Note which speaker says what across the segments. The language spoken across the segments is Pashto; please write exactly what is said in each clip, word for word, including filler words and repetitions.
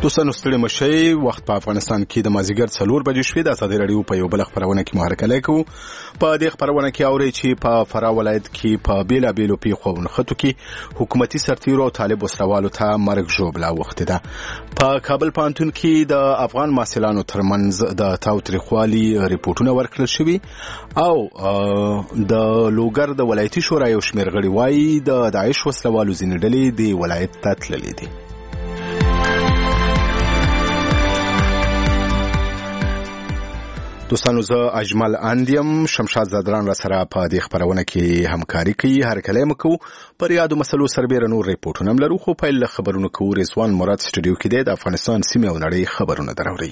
Speaker 1: دوستانو ستړي مشي وخت په افغانستان کې د مازیګر څلور بجې شوې د ازادي راډیو په یو بل خبرونه کې محرکه لیکو په دې خبرونه کې اوري چې په فراه ولایت کې په بیلا بیلو پیښو نخټو کې حکومتي سرتیرو او طالب وسروالو ته مرګ ژوبلا وخت ده په کابل پانتون کې د افغان محصلانو ترمنځ د تاوتریخوالي ریپورتونه ورکړل شوي او د لوګر د ولایتي شورا یو شمېر غړي وایي د داعش وسلوالو ځینې ډلې د ولایت ته تللې دي. دوستانو زه اجمل اندیم شمشاد زادران را سره په دې خبرونه کې همکاري کوي هر کله مکو پر یادو مسلو سربېره نور ریپورتونه لرو خو په ل خبرونه کو رضوان مراد سټوډیو کې د افغانستان سیمه او نړۍ خبرونه دراوړي.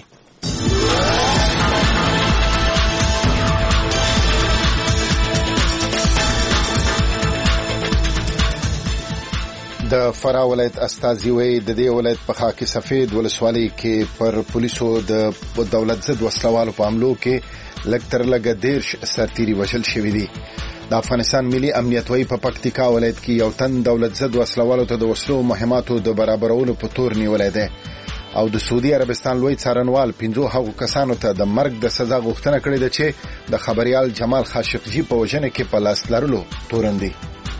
Speaker 1: د فراه ولایت استازي وی د دې ولایت په خاکي سفید ولسوالۍ کې پر پولیسو د دولت ضد وسلوالو په حملو کې لکتر لګ دیرش سرتيري وشل شوې دي. د افغانستان ملي امنیت وی په پکتیکا ولایت کې یو تن دولت ضد وسلوالو ته د وسلو مهماتو د برابرولو په تور نیولې ده او د سعودي عربستان لوی څارنوال پنځو هغو کسانو ته د مرګ د سزا غوښتنه کړې ده چې د خبريال جمال خاشقجي په وژنه کې په لاس لرلو تورندي.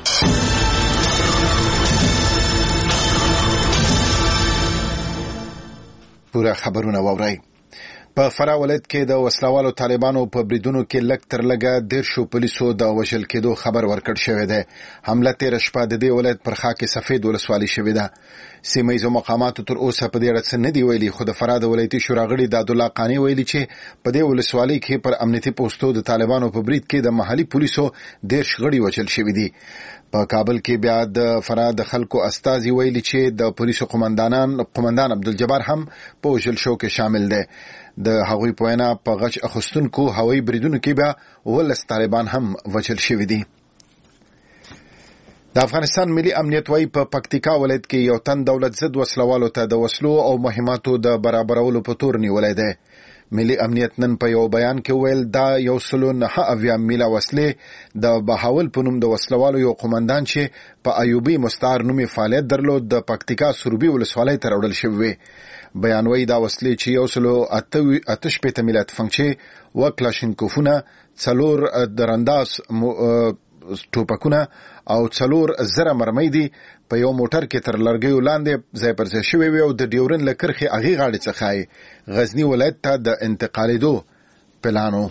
Speaker 1: پورا خبرونه ووري. په فراه ولایت کې د وسلوالو طالبانو په بریدونو کې لک تر لګه دیرشو پولیسو د وژل کېدو خبر ورکړ شوی دی. حمله تیر شپه د دې ولایت پر خاکي سفید ولسوالۍ شوې ده. سیمه ییزو مقاماتو تر اوسه په دې اړه څه نه دی ویلي خو د فراه د ولایتي شورا غړي د عبدالله قانی ویلي چې په دې ولسوالۍ کې پر امنیتي پوسټو د طالبانو په برید کې د محلي پولیسو دیرش غړي وژل شوي دي. په کابل کې بیا د فراه د خلکو استازي ویلي چې د پولیسو قومندانان قومندان عبدالجبار هم په وژل شو کې شامل دي. د هغوی په وینا په غچ اخیستونکو هوایي بریدونو کې بیا ولس طالبان هم وژل شوي دي. د افغانستان ملي امنیت وی په پکتیکا ولایت کې یو تن دولت ضد وسلوالو ته د وسلو او مهماتو د برابرولو په تور نیولې ده. ملي امنیت نن په یو بیان کې ویل دا یو سلو نه اویا میله وسلې د بهاول په نوم د وسلوالو یو قومندان چې په ایوبي مستعار نومي فعالیت درلود د پکتیکا سروبي ولسوالۍ ته راوړل شوی. بیان وی دا وسلې چې یو سلو اته شپېته میله تفنګچې و کلاشینکوفونه څلور درنداز ټوپکونه او څلور زره مرمۍ دي په یو موټر کې تر لرګیو لاندې ځای پر ځای شوی وي او د ډیورن له کرښې هغې غاړې څخه غزني ولایت ته د انتقالېدو پلانو.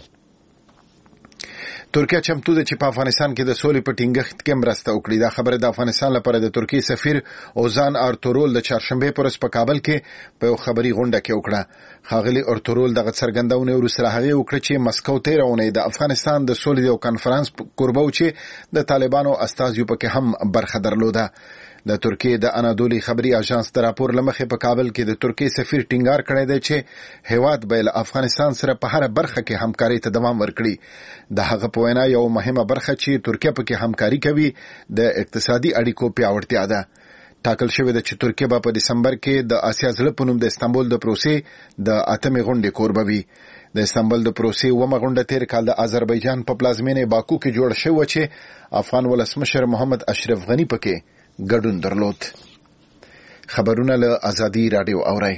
Speaker 1: ترکیه چمتو ده چې په افغانستان کې د سولې په ټینګښت کې مرسته وکړي. دا خبره د افغانستان لپاره د ترکیې سفیر اوزان ارتورول د چهارشنبه پر ورځ په کابل کې په یو خبري غونډه کې وکړه. ښاغلي ارتورول دغه څرګندونه وروسته هغه وکړه چې مسکو تېره اونۍ د افغانستان د سولې یو کنفرانس کوربه و چې د طالبانو استازیو پکې هم برخه درلوده. د ترکیې د انادولي خبري اژانس د راپور لمخې په کابل کې د ترکیې سفیر ټینګار کړی دی چې هیواد به له افغانستان سره په هر برخه کې همکاري ته دوام ورکړي. د هغه په وینا یو مهمه برخه چې ترکیه پکې همکاري کوي د اقتصادي اړیکو پیاوړتیا ده. ټاکل شوی ده چې ترکیه به په دسمبر کې د آسیا زړه په نوم د استانبول د پروسې د اتمې غونډې کوربه وي. د استانبول د پروسې ومه غونډه تیر کال د آذربایجان په پلازمینې باکو کې جوړ شوه چې افغان ولسمشر محمد اشرف غنی پکې ګډون درلود. خبرونه له ازادي رادیو اوري.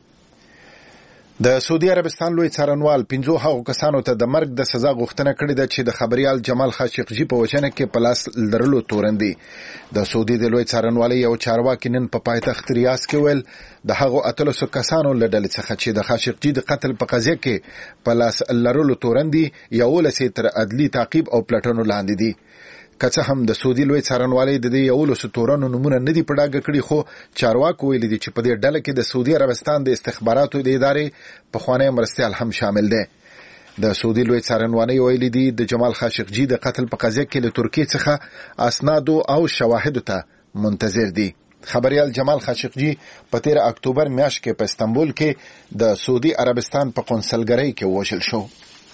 Speaker 1: د سعودي عربستان لوی څارنوال پنځو هغو کسانو ته د مرګ د سزا غوښتنه کړې ده چې د خبريال جمال خاشقجي په وژنه کې په لاس لرلو تورندي. د سعودي د لوی څارنوالۍ یو چارواکي نن په پایتخت ریاض کې ویل د هغو اتلسو کسانو له ډلې څخه چې د خاشقجي د قتل په قضیه کې په لاس لرلو تورندي یولس تر عدلي تعقیب او پلټنو لاندې دي. که څه هم د سعودي لوی څارنوالۍ د دې یولسو تورنو نمونه نه دي په ډاګه کړي خو چارواکو ویلي دي چې په دې ډله کې د سعودي عربستان د استخباراتو د ادارې پخوانی مرستیال هم شامل دی. د سعودي لوی څارنوالۍ ویلي دي د جمال خاشقجي د قتل په قضیه کې له ترکیې څخه اسنادو او شواهدو ته منتظر دي. خبريال جمال خاشقجي په تیر اکتوبر میاشت کې په استانبول کې د سعودي عربستان په قونسلګرۍ کې وژل شو.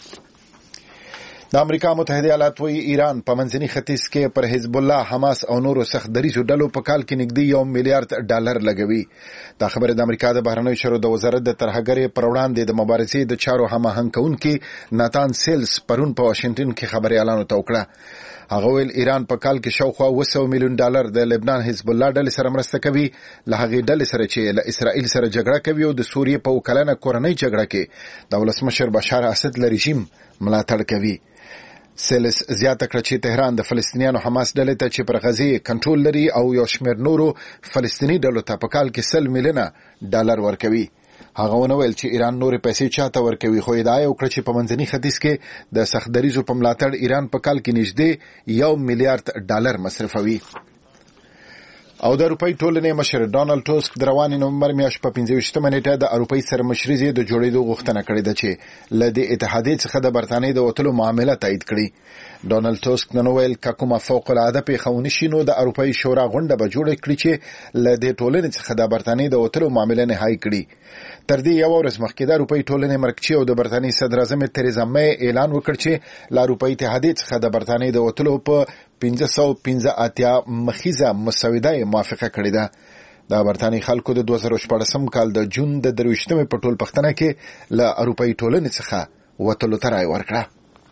Speaker 1: د امریکا متحده ایالات وی ایران په منځني ختیځ کې پر حزب الله، حماس او نورو سخت دریزو ډلو په کال کې نږدې یو میلیارډ ډالر لګوي. دا خبره د امریکا د بهرنیو چارو د وزارت د ترهګرۍ پر وړاندې د مبارزې د چارو هماهنګ کوونکي ناتان سیلز پرون په واشنگټن کې خبري اعلان وکړ. هغه ویل ایران په کال کې شاوخوا اوه سوه میلیون ډالر د لبنان حزب الله ډلې سره مرسته کوي، له هغې ډلې سره چې له اسرائیل سره جګړه کوي او د سوریې په وکلنه کورنۍ جګړه کې د ولسمشر بشار اسد له رژیم ملاتړ کوي. سیلس زیاته کړه چې تهران د فلسطینیانو حماس ډلې ته چې پر غزې کنټرول لري او یو شمېر نورو فلسطینی ډلو ته په کال کې سل میلیونه ډالر ورکوي. هغه ونویل چې ایران نورې پیسې چاته ورکوي، خو ادعا وکړه چې په منځني ختیځ کې د سختدریزو په ملاتړ ایران په کال کې نږدې یو میلیارډ ډالر مصرفوي. او د اروپای ټولنې مشر ډونالد ټوسک د روانې نومبر میاشتې په پنځه ویشتمه نیټه د اروپای سرمشرۍ د جوړېدو غوښتنه کړې ده چې له دې اتحادیې څخه د برتانیې د وتلو معامله تایید کړي. ډونالد ټوسک نن ویل که کومه فوق العاده پیښه ونشي نو د اروپای شورا غونډه به جوړه کړي چې له دې ټولنې څخه د برتانیې د وتلو معامله نهایی کړي. تر دې یو ورځ مخکې د اروپای ټولنې مرکچی او د برتانیې صدر اعظم تریزا می اعلان وکړ چې له اروپای اتحادیې څخه د برتانیې د وتلو په پنځه سوه پنځه اتیا مخیزه مسوده موافقه کړې ده. د برتانیې خلکو د دوه زره شپاړسم کال د جون د درویشتمې په ټول پښتنه کې له اروپای ټولنې څخه وتلو ته رای ورکړه.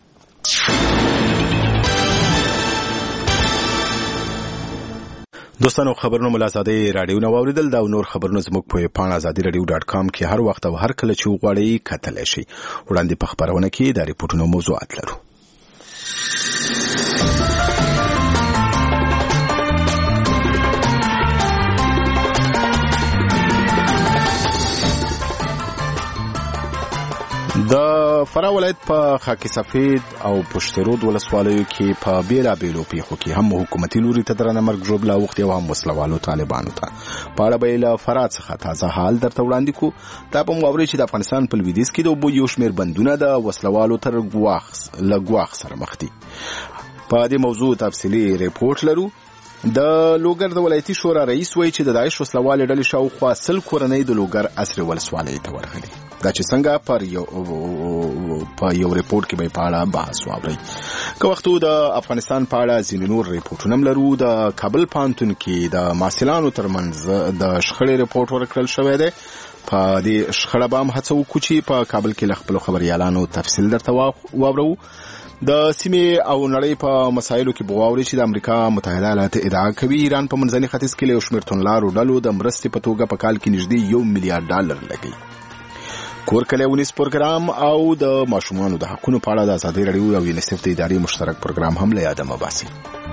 Speaker 2: دوستانو خبرونه ملازادي رادیو نو اوریدل دا نور خبرونه زموږ په پاڼه ازادي رادیو ډاټ کام کې هر وخت او هر کله چې وغواړئ کتلی شئ. وړاندې په خبرونه کې د ریپورتونو موضوعات لرو. د فراه ولایت په خاکی سفید او پشترود ولسوالیو کې په بیلابیلو پیښو کې هم حکومتي لوري ته درنه مرګ ژوبله اوښتې او هم وسلوالو طالبانو ته. په اړه به یې له فراه څخه تازه حال درته وړاندې کړو. دا به مو واورئ چې د افغانستان په لویدیځ کې د اوبو یو شمېر بندونه د وسلوالو تر ګواښ له ګواښ سره مخ دي. په دې موضوع تفصیلي ریپورت لرو. د لوګر د ولایتي شورا رئیس وایي چې د داعش وسلوالې ډلې شاوخوا سل کورنۍ د لوګر عصري ولسوالۍ ته ورغلي. دا چې څنګه پر یو په یو ریپورت کې به په اړه بحث واورئ. که وختو د افغانستان په اړه ځینې نور ریپورټونه هم لرو. د کابل پوهنتون کې د محصلانو ترمنځ د شخړې ریپورټ ورکړل شوی دی. په دې شخړه به هم هڅه وکړو چې په کابل کې له خپلو خبریالانو تفصیل درته واورو. د سیمې او نړۍ په مسایلو کې بغاوري چې د امریکا متحده ایالات ادعا کوي ایران په منځني ختیځ کې له یو شمېر توندلارو ډلو د مرستې په توګه په کال کې نږدې یو میلیارډ ډالر لګوي. کور کلی ونیس پروګرام او د ماشومانو د حقونو په اړه د ازادي راډیو او یونیسف د ادارې مشترک پروګرام هم له یاده مه باسي.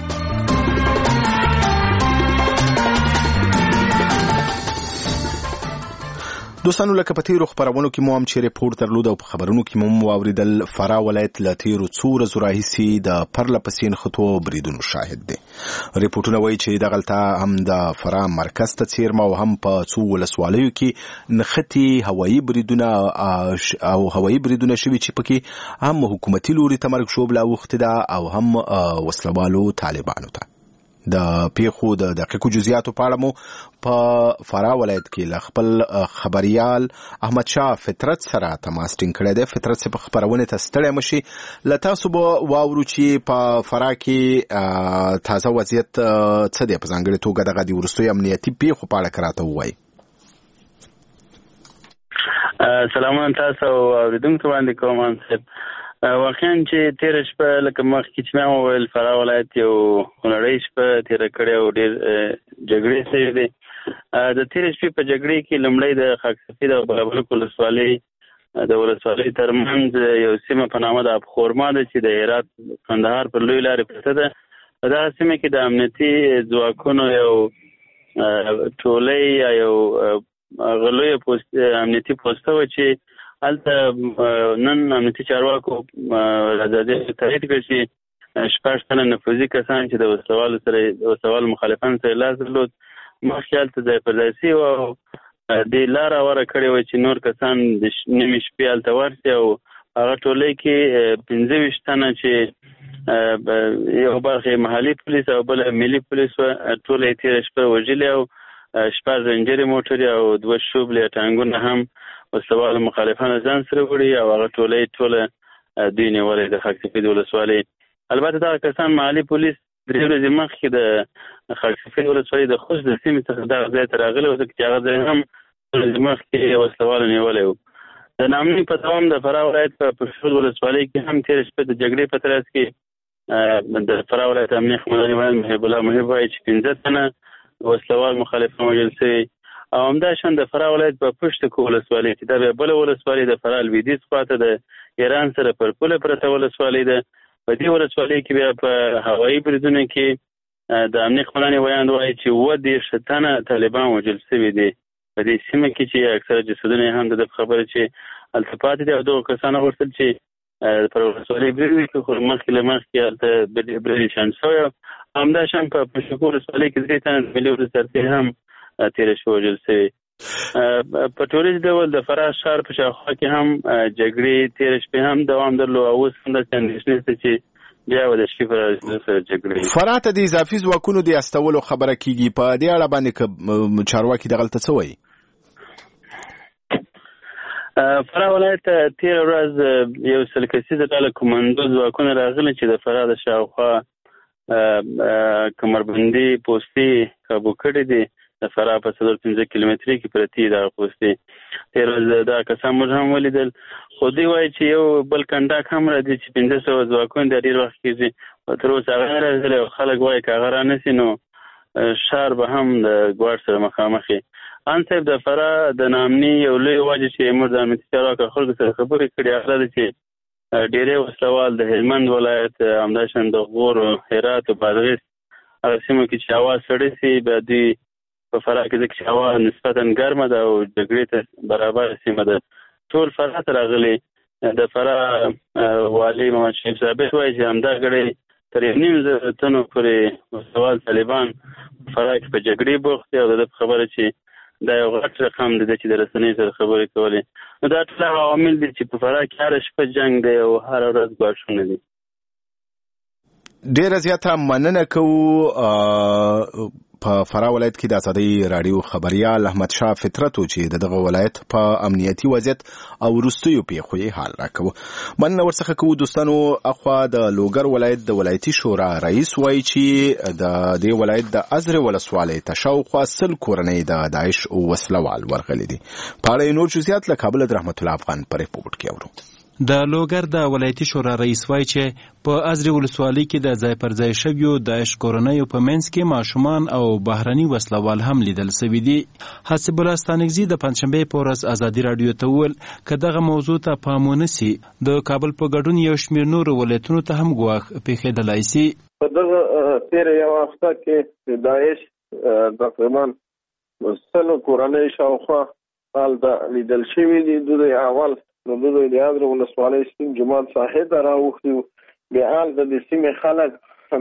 Speaker 2: دوستانو لکه په تیرو خبرونو کې مو هم چې ریپورت درلود او په خبرونو کې مو واوریدل فراه ولایت له تیرو څو ورځو راهیسې د پرله پسې نښتو بریدونو شاهد دی. ریپورټونه وایي چې دغلته هم د فراه مرکز ته څیرمه او هم په څو ولسوالیو کې نښتې هوایي بریدونه او هوایي بریدونه شوي چې پکې هم حکومتي لوري ته مرګ ژوبله اوښتې ده او هم وسلوالو طالبانو ته. د پیښو د دقیقو جزئیاتو په اړه مو په فراه ولایت کې له خپل خبریال احمد شاه فطرت سره تماس ټینګ کړی دی. فطرت صاحب خبرونه ته ستړی مشي. له تاسو به واورو چې په فراه کې تازه وضعیت څه دی، په ځانګړې توګه دغه د وروستیو امنیتي پیښو په اړه که راته ووایي.
Speaker 3: سلامونه تاسو اورېدونکو باندې کوم صاحب. واقعا چې تیر شپه لکه مخکې چې ما وویل فراه ولایت یو خونړۍ شپه تیره کړې او ډېر جګړې شوې دي. د تیر شپې په جګړې کې لومړی د خاک سفید او بغبرک ولسوالۍ د ولسوالۍ ترمنځ یو سیمه په نامه د ابخورما ده چې د هرات کندهار پر لوی لارې پرته ده. په دغه سیمه کې د امنیتي ځواکونو یو ټولۍ یا یو غلویه پوست امنیتي پوسته وه چې هلته نن امنیتي چارواکو ازادي تایید کړ چې شپږ تنه نفوذي کسان چې د وسلوالو سره وسلوالو مخالفانو سره لاس درلود مخکې هلته ځای پر ځای سوي وو او دې لاره هواره کړې وه چې نور کسان د نیمې شپې هلته ورسي او هغه ټولۍ کې پنځه ویشت تنه چې یو برخه محلي پولیس او بله ملي پولیس وه ټوله یې تېره شپه وژلي او شپږ رنجرې موټرې او دوه شوبلې ټانګونه هم وسلوالو مخالفانو ځان سره وړي او هغه ټولۍ ټوله دوی نیولې د خاک سفید ولسوالۍ. البته دغه کسان محلي پولیس درې ورځې مخکې د خاک سفید ولسوالۍ د خوست د سیمې څخه دغه ځای ته راغلي وو ځکه چې هغه ځای هم ورځې مخکې وسلوالو نیولی وو. د ناامنۍ په دوام د فراه ولایت په پشترود ولسوالۍ کې هم تېره شپه د جګړې په ترڅ کې د فراه ولایت امنیه قومندان ویان محب الله محب وایي چې پنځه تنه وسلوال مخالفان وژل شوي او همداشان د فراه ولایت په پشت کې ولسوالۍ چې دا بیا بله ولسوالۍ د فراه لویدیځ خواته د ایران سره پر پوله پرته ولسوالۍ ده. په دې ولسوالۍ کې بیا په هوایي بریدونو کې د امنیه قومندان ویان وایي چې اووه دېرش تنه طالبان وژل شوي دي په دې سیمه کې چې اکثره جسدونه هم د خبره چې هلته پاتې دي او دغو کسانو غوښتل چې پر ولسوالۍ برید وکړي خو مخکې له مخکې هلته برید شان شوی. همداشان په پشتکو ولسوالۍ کې درې تنه د ملي ولسمشر هم تېره شوي وژل شوي. په ټولیز ډول د فراه ښار په شاوخوا کې هم جګړې تېره شپې هم دوام درلود او اوس هم داسې اندېښنې شته چې بیا به د شپې پر سره جګړې.
Speaker 2: فراه ته د اضافي ځواکونو د استولو خبره کېږي، په دې اړه باندې که چارواکي دغلته څه وایي؟
Speaker 3: فراه ولایت ته تېره ورځ یو سل کسیزه ډله کمانډو ځواکونه راغلي چې د فراه د شاوخوا کمربندي پوستې کابو کړي دي. د فراه په څلور پنځه کیلومترۍ کې پرتې دغه پوستې. تېره ورځ دغه کسان موږ هم ولیدل خو دوی وایي چې یو بل کنډاک هم راځي چې پنځه سوه ځواکونه د ډېر وخت کېږي تر اوسه هغه نه راغلی او خلک وایي که هغه رانسي نو ښار به هم د ګواښ سره مخامخ وي. ان صاحب د فراه د ناامني یو لوی وجه چې موږ د امنیتي چارواکو خلکو سره خبرې کړې هغه ده چې ډېری وسلوال د هلمند ولایت همداشان د غور هرات او بادغیس هغه سیمو کې چې هوا سړې سي بیا دوی په فراه کې ځکه چې هوا نسبتا ګرمه ده او جګړې ته برابره سیمه ده ټول فراه ته راغلي. د فراه والي محمد شریف ثابت وایي چې همدا ګړی تر یو نیم زره تنو پورې وسلوال طالبان فراه کې په جګړې بوخت دي او د ده په خبره چې دا یو غټ رقم دی چې د رسنیو سره خبرې کولې. نو دا ټول هغه عوامل دي چې په فراه کې هره شپه جنګ دی او هره ورځ ګواښونه دي.
Speaker 2: ډېره زیاته مننه کوو. په فراه ولایت کې د ازادۍ راډیو خبریال احمد شاه فطرت و چې د دغه ولایت په امنیتي وضعیت او وروستیو پیښو یې حال راکوو. مننه ورڅخه کوو دوستانو. اخوا د لوګر ولایت د ولایتي شورا رئیس وایي چې د دې ولایت د ازرې ولسوالۍ ته شاوخوا سل کورنۍ د داعش وسلوال ورغلي دي. په اړه نور جزئیات له کابل د رحمت الله افغان په ریپورټ کې اورو.
Speaker 4: د لوګر د ولایتي شورا رئیس وایي چې په ازرې ولسوالۍ کې د ځای پر ځای شویو داعش کورنیو په منځ کې ماشومان او بهرني وسلوال هم لیدل سوي دي. حسب الله ستانکزي د پنجشنبې په ورځ ازادي راډیو ته وویل که دغه موضوع ته پام ونه سي د کابل په ګډون یو شمېر نورو ولایتونو ته هم ګواښ پېښېدلی سي.
Speaker 5: په دغه تېره یوه هفته کې د داعش تقریبا سلو کورنۍ شاوخوا هلته لیدل شوي دي. دوی اول نو دوی د ازرې ولسوالۍ سپین جومات ساحې ته راوښتي وو. بیا هلته د سیمې خلک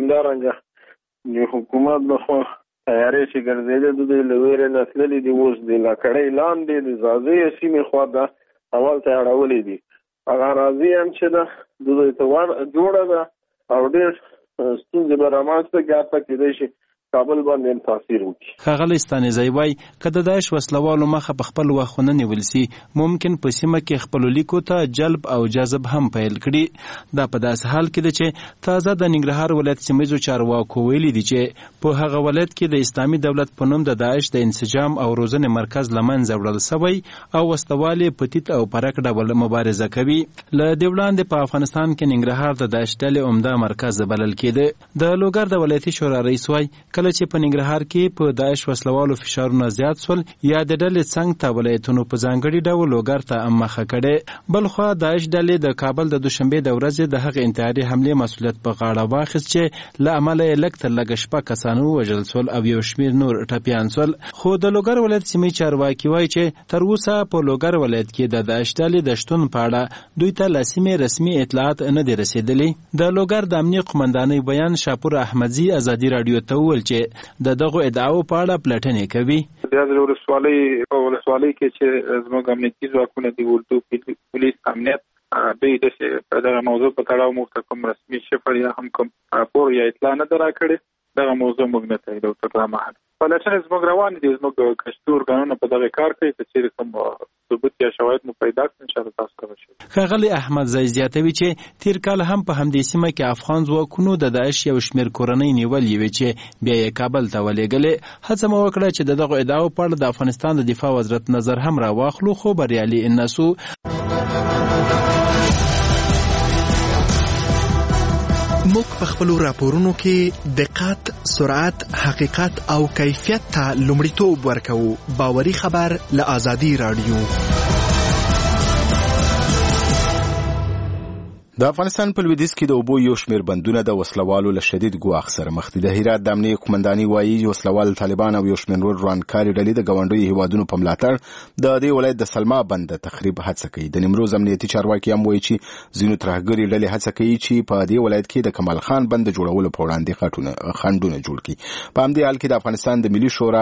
Speaker 5: همدارنګه د حکومت لخوا تیارې چې ګرځېدې دوی له ویرې نه تللي دي. اوس د لکړۍ لاندې د ځاځیو سیمې خوا ته اول ته یې اړولې دي. هغه راځي هم چې ده دوی ته جوړه ده او ډېر ستونزې به رامنځته کړي حتی کېدای شي کابل باندې تاثیر وکړي.
Speaker 4: ښاغلی ستانکزی وایي که د داعش وسلوالو مخه په خپل وخت ونه نیول سي ممکن په سیمه کې خپلو لیکو ته جلب او جذب هم پیل کړي. دا په داسې حال کې ده چې تازه د ننګرهار ولایت سیمهیزو چارواکو ویلي دي چې په هغه ولایت کې د اسلامي دولت په نوم د داعش د انسجام او روزنې مرکز له منځه وړل سوی او وسلوال یې په تیت او پرک ډول مبارزه کوي. له دې وړاندې په افغانستان کې ننګرهار د داعش ډلې عمده مرکز بلل کېده. د لوګر د ولایتي شورا رئیس وایي کله چې په ننګرهار کې په داعش وسلوالو فشارونه زیات سول یا د ډلې څنګ ته ولایتونو په ځانګړي ډول لوګر ته مخه کړې. بل خوا داعش ډلې د کابل د دوشنبې د ورځې د هغې انتحاري حملې مسؤلیت په غاړه واخیست چې له امله یې لږ تر لږه شپږ کسان ووژل سول او یو شمېر نور ټپیان سول. خو د لوګر ولایت سیمې چارواکي وایي چې تر اوسه په لوګر ولایت کې د داعش ډلې د شتون په اړه دوی ته له سیمې رسمي اطلاعات نه دي رسېدلي. د لوګر د امنیې قومندانۍ بیان شاپور احمدزي ازادي راډیو ته وویل چې د دغو ادعاو په اړه پلټنې کوي.
Speaker 6: د ازرې ولسوالۍ په ولسوالۍ کې چې زموږ امنیتي ځواکونه دي اردو پولیس امنیت دوی داسې په دغه موضوع په تړاو موږ ته کوم رسمي شفر یا هم کوم راپور یا اطلاع نه ده راکړې. دغه موضوع موږ نه تاییدوو تر دا مهال. پلټنې زموږ روانې دي. زموږ کشتي ارګانونه په دغه کار کوي. که چېرې کوم ثبوت یا شواهد مو پیدا کړي انشاءالله تاسو ته به شي.
Speaker 4: ښاغلی احمدزی زیاتوي چې تېر کال هم په همدې سیمه کې افغان ځواکونو د داعش یو شمېر کورنۍ نیولې وې چې بیا یې کابل ته ولېږلې. هڅه مو وکړه چې د دغو ادعاو په اړه د افغانستان د دفاع وزارت نظر هم راواخلو خو بریالي نه سو.
Speaker 7: موږ په خپلو راپورونو کې دقت، سرعت، حقیقت او کیفیت ته لومړیتوب ورکوو. باوري خبر له آزادي رادیو.
Speaker 2: د افغانستان په لویدیځ کې د اوبو یو شمېر بندونه د وسلوالو له شدید ګواښ سره مخ دي. د هرات د امنیې قومنداني وایي وسلوال طالبان او یو شمېر نور ورانکاري ډلې د ګاونډیو هیوادونو په ملاتړ د دې ولایت د سلما بند د تخریب هڅه کوي. د نیمروز امنیتي چارواکي هم وایي چې ځینو ترهګري ډلې هڅه کوي چې په دې ولایت کې د کمال خان بند جوړولو په وړاندې خټونه خنډونه جوړ کړي. په همدې حال کې د افغانستان د ملي شورا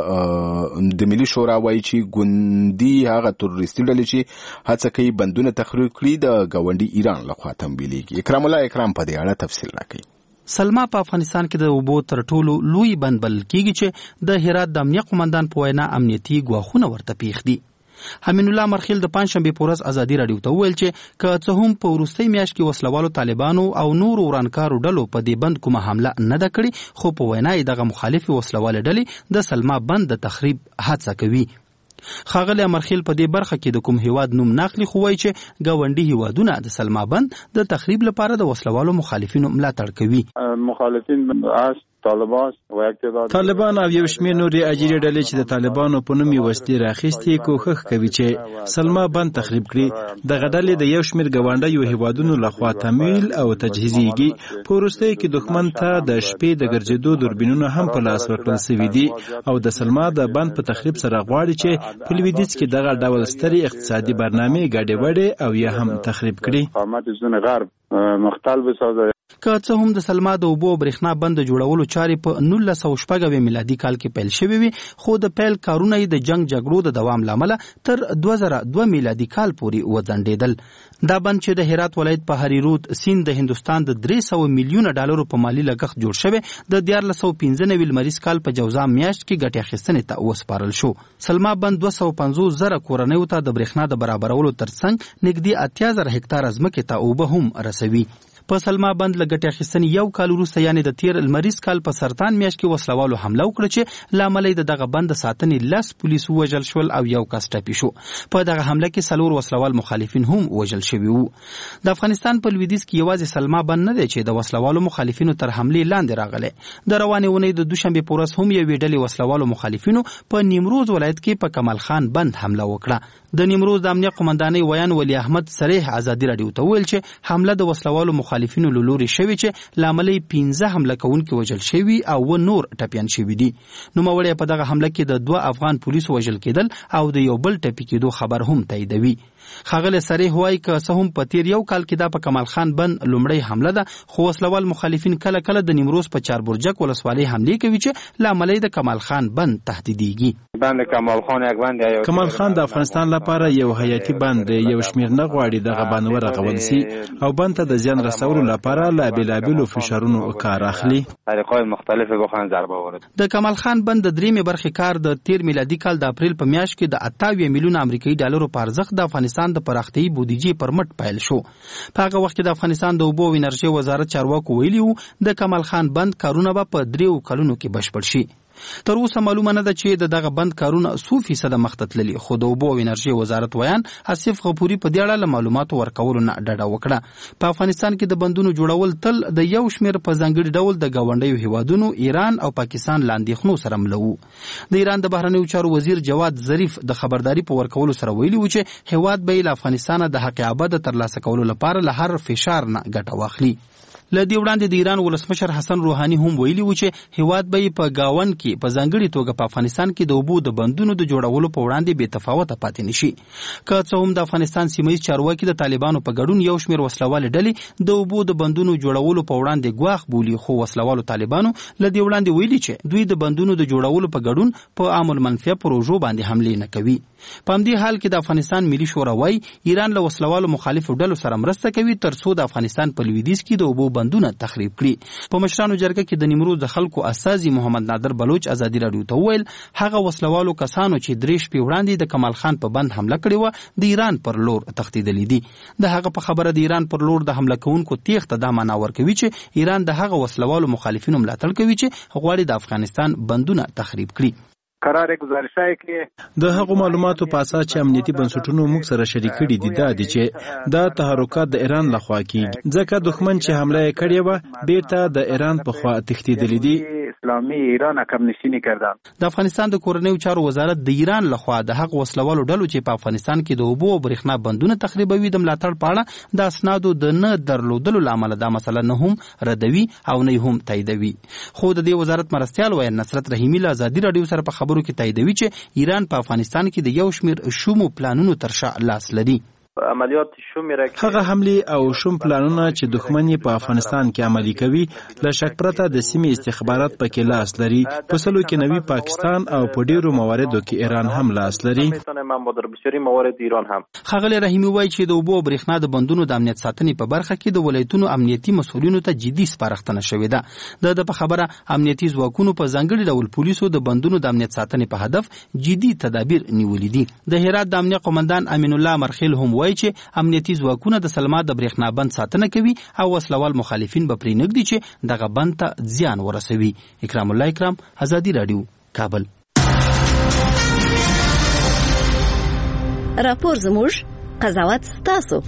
Speaker 2: له د ملي شورا وایي چې ګوندي هغه تروریستي ډلې چې هڅه کوي بندونه تخریب کړي د ګاونډي ایران له خوا تنبیلیږي. اکرام الله اکرام په دې اړه تفصیل راکړي.
Speaker 8: سلما په افغانستان کې د اوبو تر ټولو لوی بند بلل کیږي چې د هرات د امنیه قومندان په وینا امنیتي ګواښونه ورته پیښ دي. امین الله مرخیل د پنځشنبه په ورځ ازادي رادیو ته وویل چې که څه هم په وروستۍ میاشت کې وسلوالو طالبانو او نور ورانکارو ډلو په دې بند کومه حمله نه ده کړې، خو په وینا یې دغه مخالفي وسلوال ډلې د سلما بند د تخریب هڅه کوي. ښاغلی امرخیل په دې برخه کې د کوم هیواد نوم ناخلي، خو وایي چې ګاونډي هیوادونه د سلما بند د تخریب لپاره د وسلوالو مخالفینو ملاتړ کوي.
Speaker 6: مخالفین از طالبان و اقتدار
Speaker 4: طالبان او یو شمېر نورې اجیري ډلې چې د طالبانو په نوم یې وسلې راخیستې کوښښ کوي چې سلما بند تخریب کړي. دغه ډلې د یو شمېر ګاونډیو هیوادونو لخوا تمویل او تجهیزیږي. په وروستیو کې دښمن ته د شپې د ګرځېدو دوربینونه هم په لاس ورکړل سوي دي او د سلما د بند په تخریب سره غواړي چې په لویدیځ کې دغه ډول سترې اقتصادي برنامې ګډې وډې او یا هم تخریب کړي.
Speaker 6: قامت زون غرب مختل بسازه.
Speaker 8: که څه هم د سلما د اوبو او برېښنا بند جوړولو چارې په نولس سوه شپږ میلادي کال کې پیل شوې وي، خو د پیل کارونه یې د جنگ جګړو د دوام له امله تر دوه زره دوه میلادي کال پورې وځنډېدل. دا بند چې د هرات ولایت په هریرود سیند د هندوستان د درې سوه میلیونه ډالرو په مالي لګښت جوړ شوی، د دیارلس سوه پنځه نوي لمریز کال په جوزا میاشت کې ګټې اخیستنې ته وسپارل شو. سلما بند دوه سوه پنځوس زره کورنیو ته د برېښنا د برابرولو ترڅنګ نږدې اتیا زره هکتاره ځمکې ته اوبه هم رسوي. په سلما بند له ګټې اخیستنې یو کال وروسته یعنې د تیر لمریز کال په سرطان میاشت کې وسلوالو حمله وکړه چې له امله یې د دغه بند د ساتنې لس پولیس ووژل شول او یو کس ټپي شو. په دغه حمله کې څلور وسلوال مخالفین هم وژل شوي وو. د افغانستان په لویدیځ کې یوازې سلما بند نه دی چې د وسلوالو مخالفینو تر حملې لاندې راغلی. د روانې اونۍ د دوشنبې په ورځ هم یوې ډلې وسلوالو مخالفینو په نیمروز ولایت کې په کمال خان بند حمله وکړه. د نیمروز د امنیه قومندانۍ ویان ولی احمد صریح ازادي رادیو ته وویل چې حمله د وسلوالو مخالفینو له لورې شوې چې له امله یې پنځه حمله کوونکي وژل شوي او اووه نور ټپیان شوي دي. نوموړی په دغه حمله کې د دوه افغان پولیسو وژل کېدل او د یو بل ټپي کېدو خبر هم تاییدوي. ښاغلی صریح وایي که څه هم په تیر یو کال کې دا په کمال خان بند لومړی حمله ده، خو وسلوال مخالفین کله کله د نیمروز په چاربرجک ولسوالۍ حملې کوي چې له امله د کمال خان بند تهدیدیږي.
Speaker 6: بند کمال خان یک بند
Speaker 4: کمال خان د افغانستان لپاره یو حیاتي بند دی. یو شمېر نه غواړي دغه بند ورغول سي او بند ته د زیان رسولو لپاره له بېلابېلو فشارونو کار اخلي.
Speaker 6: طریقې مختلفې بخواهند ضربه وارد.
Speaker 8: د کمال خان بند د درېیمې برخې کار د تیر میلادي کال د اپریل په میاشت کې د اته اویا میلیونه امریکایي ډالرو په ارزښت د افغانستان د پراختیایي بودیجې پر مټ پیل شو. په هغه وخت کې د افغانستان د اوبو او انرژۍ وزارت چارواکو ویلي وو د کمال خان بند کارونه به په دریو کلونو کې بشپړ شي. تر اوسه معلومه نه ده چې د دغه بند کارونه څو فیصده مخ ته تللي، خو د اوبو او انرژۍ وزارت ویان آصف غفوري په دې اړه له معلوماتو ورکولو نه ډډه وکړه. په افغانستان کې د بندونو جوړول تل د یو شمېر په ځانګړي ډول د ګاونډیو هیوادونو ایران او پاکستان له اندېښنو سره مله وو. د ایران د بهرنیو چارو وزیر جواد ظریف د خبرداري په ورکولو سره ویلي و چې هیواد به له افغانستانه د حق ابد ترلاسه کولو لپاره له هر فشار نه ګټه واخلي. له دې وړاندې د ایران ولسمشر حسن روحاني هم ویلي و چې هیواد به په گاون کې په ځانګړي توګه په افغانستان کې د اوبو د بندونو د جوړولو په وړاندې بې تفاوته پاتې نشي. که څه هم د افغانستان سیمهیز چارواکي د طالبانو په ګډون یو شمېر وسلوالې ډلې د اوبو د بندونو جوړولو په وړاندې ګواښ بولي، خو وسلوالو طالبانو له دې وړاندې ویلي چې دوی د بندونو د جوړولو په ګډون په عام المنفعه پروژو باندې حملې نه کوي. په همدې حال کې د افغانستان ملي شورا وايي ایران له وسلوالو مخالفو ډلو سره مرسته کوي تر څو د افغانستان په لویدیځ کې د اوبو بندونه تخریب کړي. په مشرانو جرګه کې د نیمروز د خلکو استازي محمد نادر بلوچ ازادي رادیو ته وویل هغه وسلوالو کسانو چې درې شپې وړاندې د کمال خان په بند حمله کړې وه د ایران پر لور تښتېدلي دي. د هغه په خبره د ایران پر لور د حمله کوونکو تیښته دا معنا ورکوي چې ایران د هغه وسلوالو مخالفینو ملاتړ کوي چې غواړي د افغانستان بندونه تخریب کړي.
Speaker 6: قرار گزارش ہے کې
Speaker 4: د هغو معلوماتو په اساس چې امنیتي بنسټونو موږ سره شریک کړي دي دا دي چې دا تحرکات د ایران لخوا کیږي ځکه دښمن چې حمله کړې و بیرته د ایران په خوا تښتېدلې دي
Speaker 6: اسلامي ایران عقب نشینی کردن.
Speaker 8: د افغانستان د کورنیو چارو وزارت د ایران لخوا د حق وسلوالو ډلو چې په افغانستان کې د اوبو او برېښنا بندونه تخریبوي د ملاتړ په اړه د اسنادو د نه درلودلو لامل دا مسله نه هم ردوي او نه هم تاییدوي. خو د دې وزارت مرستیال وایي نصرت رحیمي له ازادي راډیو سره په خبرو کې تاییدوي چې ایران په افغانستان کې د یو شمیر شومو پلانونو تر شا لاس لري.
Speaker 9: عملیات شوم را
Speaker 4: هغه حمله او شوم پلانونه چې دښمن په افغانستان کې عملي کوي له شک پرته د سیمې استخبارات پکې لاس لري. په سلو کې نوي پاکستان او په ډیرو مواردو کې ایران هم لاس لري.
Speaker 8: خغل رحیمي وایي چې د اوبو او برېښنا د بندونو د امنیت ساتنې په برخه کې د ولایتونو امنیتي مسؤلینو ته جدي سپارښتنه شوې ده. د په خبره امنیتي ځواکونو په ځانګړي ډول پولیسو د بندونو د امنیت ساتنې په هدف جدي تدابیر نیولې دي. د هرات د امنیت قومندان امین الله مرخیل هم وایي چې امنیتي ځواکونه د سلما د برېښنا بند ساتنه کوي او وسلوال مخالفین به پرې نږدي چې دغه بند ته زیان ورسوي. اکرام الله اکرام، ازادي راډیو، کابل.
Speaker 10: راپور زموږ، قضاوت ستاسو.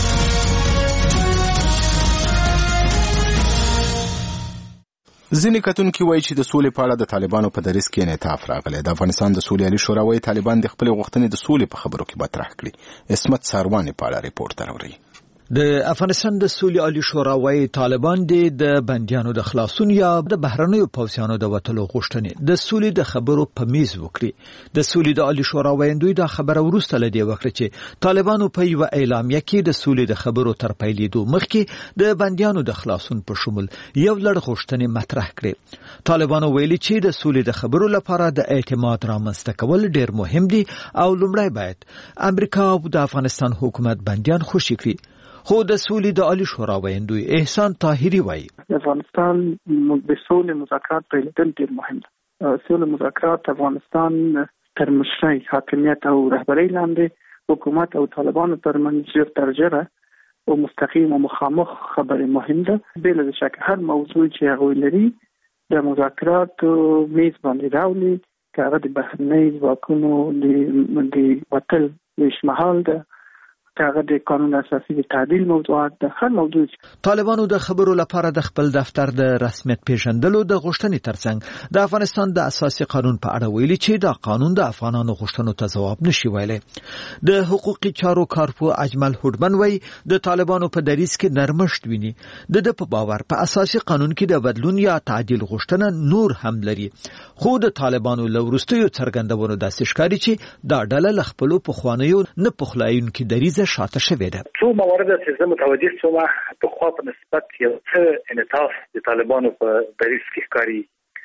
Speaker 2: ځینې کتونکي وایي چې د سولې په اړه د طالبانو په دریځ کې انعطاف راغلی. د افغانستان د سولې عالي شورا وایي طالبان د خپلې غوښتنې د سولې په خبرو کې مطرح کړي. اسمت سارواني په اړه ریپورت راوړي.
Speaker 11: د افغانستان د سولې عالي شورا وايي طالبان د بنديانو د خلاصون یا د بهرنیو پوځیانو د وټلو غوښتنې د سولې د خبرو په میز وکړي. د سولې د عالي شورا وایندوی دا خبره ورسته لدی وکړه چې طالبانو په یو اعلامیه کې د سولې د خبرو تر پیلېدو مخکې د بنديانو د خلاصون په شمول یو لړ غوښتنې مطرح کړې. طالبانو ویلي چې د سولې د خبرو لپاره د اعتماد رامنځته کول ډیر مهم دي او لومړی باید امریکا او د افغانستان حکومت بنديان خوشي کړي. خو د سولې د عالي شورا وایندوی احسان طاهری وایي
Speaker 6: افغانستان د سولې مذاکرات پیلېدل ډیر مهم دي. سولې مذاکرات افغانستان تر مشرۍ حاکمیت او رهبرۍ لاندې حکومت او طالبانو ترمنځ ډیر درجه او مستقیم او مخامخ خبرې مهم ده. بل د شک هر موضوع چې هغه لري د مذاکرات میز باندې راولي که هغه د بهرنۍ ځواکونو د وټل لشمحال ده هغه د قانون اساسي د تعدیل موضوعات د هر موضوع.
Speaker 11: طالبانو د خبرو لپاره د خپل دفتر د رسمیت پیژندلو د غوښتنې ترڅنګ د افغانستان د اساسي قانون په اړه ویلي چې دا قانون د افغانانو غوښتنو ته ځواب نشي ویلي. د حقوقي چارو کارپو اجمل هوډمن وایي د طالبانو په دریځ کې نرمښت ویني. د د په باور په اساسي قانون کې د بدلون یا تعدیل غوښتنه نور هم لري. خو د طالبانو لورستیو څرګندونو داسې ښکاري چې دا ډله ل خپل په خوانیو نه پخلاینکي دریځ شاته شوې ده.
Speaker 12: څو موارد چې زه متوجه شوم په خوا په نسبت یو څه انعطاف د طالبانو په دریځ کې ښکاري.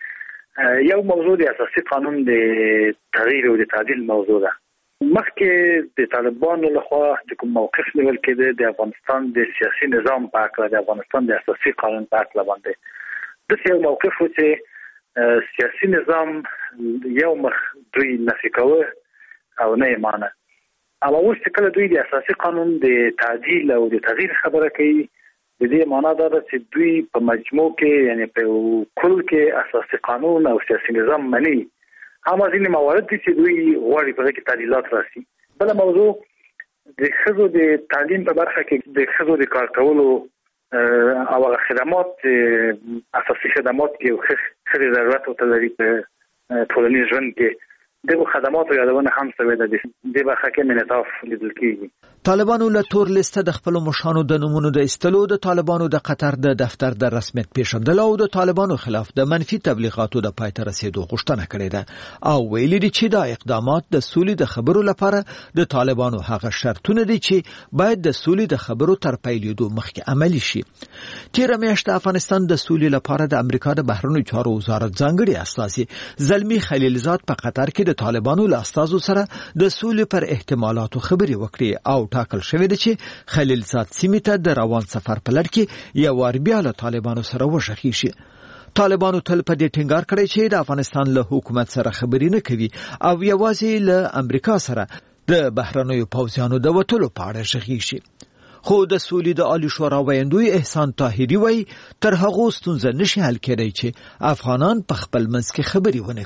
Speaker 12: یو موضوع د اساسي قانون د تغییر او د تعدیل موضوع ده. مخکې د طالبانو لخوا د کوم موقف نیول کېده د افغانستان د سیاسي نظام په اړه د افغانستان د اساسي قانون په اړه باندې د یو موقف و چې سیاسي نظام یو مخ دوی نفي کوي او نه یې مانه. اما اوس چې کله دوی د اساسي قانون د تعدیل او د تغییر خبره کوي د دې معنا دا ده چې دوی په مجموع کې یعنی په کل کې اساسي قانون او سیاسي نظام مني. هم ځینې موارد دي چې دوی غواړي په کې تعدیلات راسي. بل موضوع د ښځو د تعلیم په برخه کې د ښځو د کار کولو او هغه خدمات اساسي خدمات کې ښځې ضرورت ورته لري په ټولنیز ژوند کې دغه خدماتو یادونه هم شوې ده. د برخه کې انعطاف لیدل کېږي.
Speaker 11: طالبانو له تور لیسته د خپل مشانو د نمونو د استلو د طالبانو د قطر د دفتر د رسمیت پیژندل او د طالبانو خلاف د منفي تبلیغاتو د پای ته رسیدو غوښتنه کړې ده او ویلي دي چې دا اقدامات د سولې د خبرو لپاره د طالبانو هغه شرطونه دي چې باید د سولې د خبرو تر پیلېدو مخکې عملي شي. تیر میاشت افغانستان د سولې لپاره د امریکا د بهرنیو چارو وزارت ځانګړي استازي زلمی خلیلزاد په قطر کې د طالبانو له استازو سره د سولې پر احتمالاتو خبرې وکړي او ټاکل شوې ده چې خلیلزاد سیمې ته د روان سفر په لړ کې یو وار بیا له طالبانو سره وشخي شي. طالبانو تل په دې ټینګار کړی چې د افغانستان له حکومت سره خبرې نه کوي او یوازې له امریکا سره د بهرنیو پوځیانو د وټلو په اړه شخي شي. خو د سولې د عالي شورا وایندوی احسان طاهری وایي تر هغه ستونزه نشي حل کېدای چې افغانان په خپل منځ کې خبرې ونه کړي.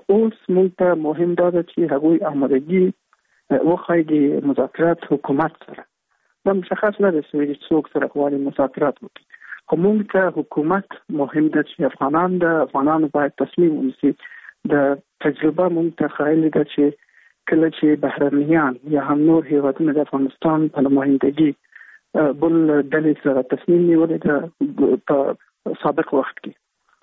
Speaker 13: اوس موږ ته مهم دا ده چې هغوی آمادګي وښایي د مذاکرات حکومت سره. دا مشخص نه ده چې څوک سره غواړي مذاکرات وکړي، خو موږ ته حکومت مهم ده چې افغانان د افغانانو باید تصمیم ونیسي. د تجربه موږ ته ښایي ده چې کله چې بهرنیان یا هم نور هیوادونه د افغانستان په نمایندګي بل ډلې سره تصمیم نیولی ده په سابق وخت کې،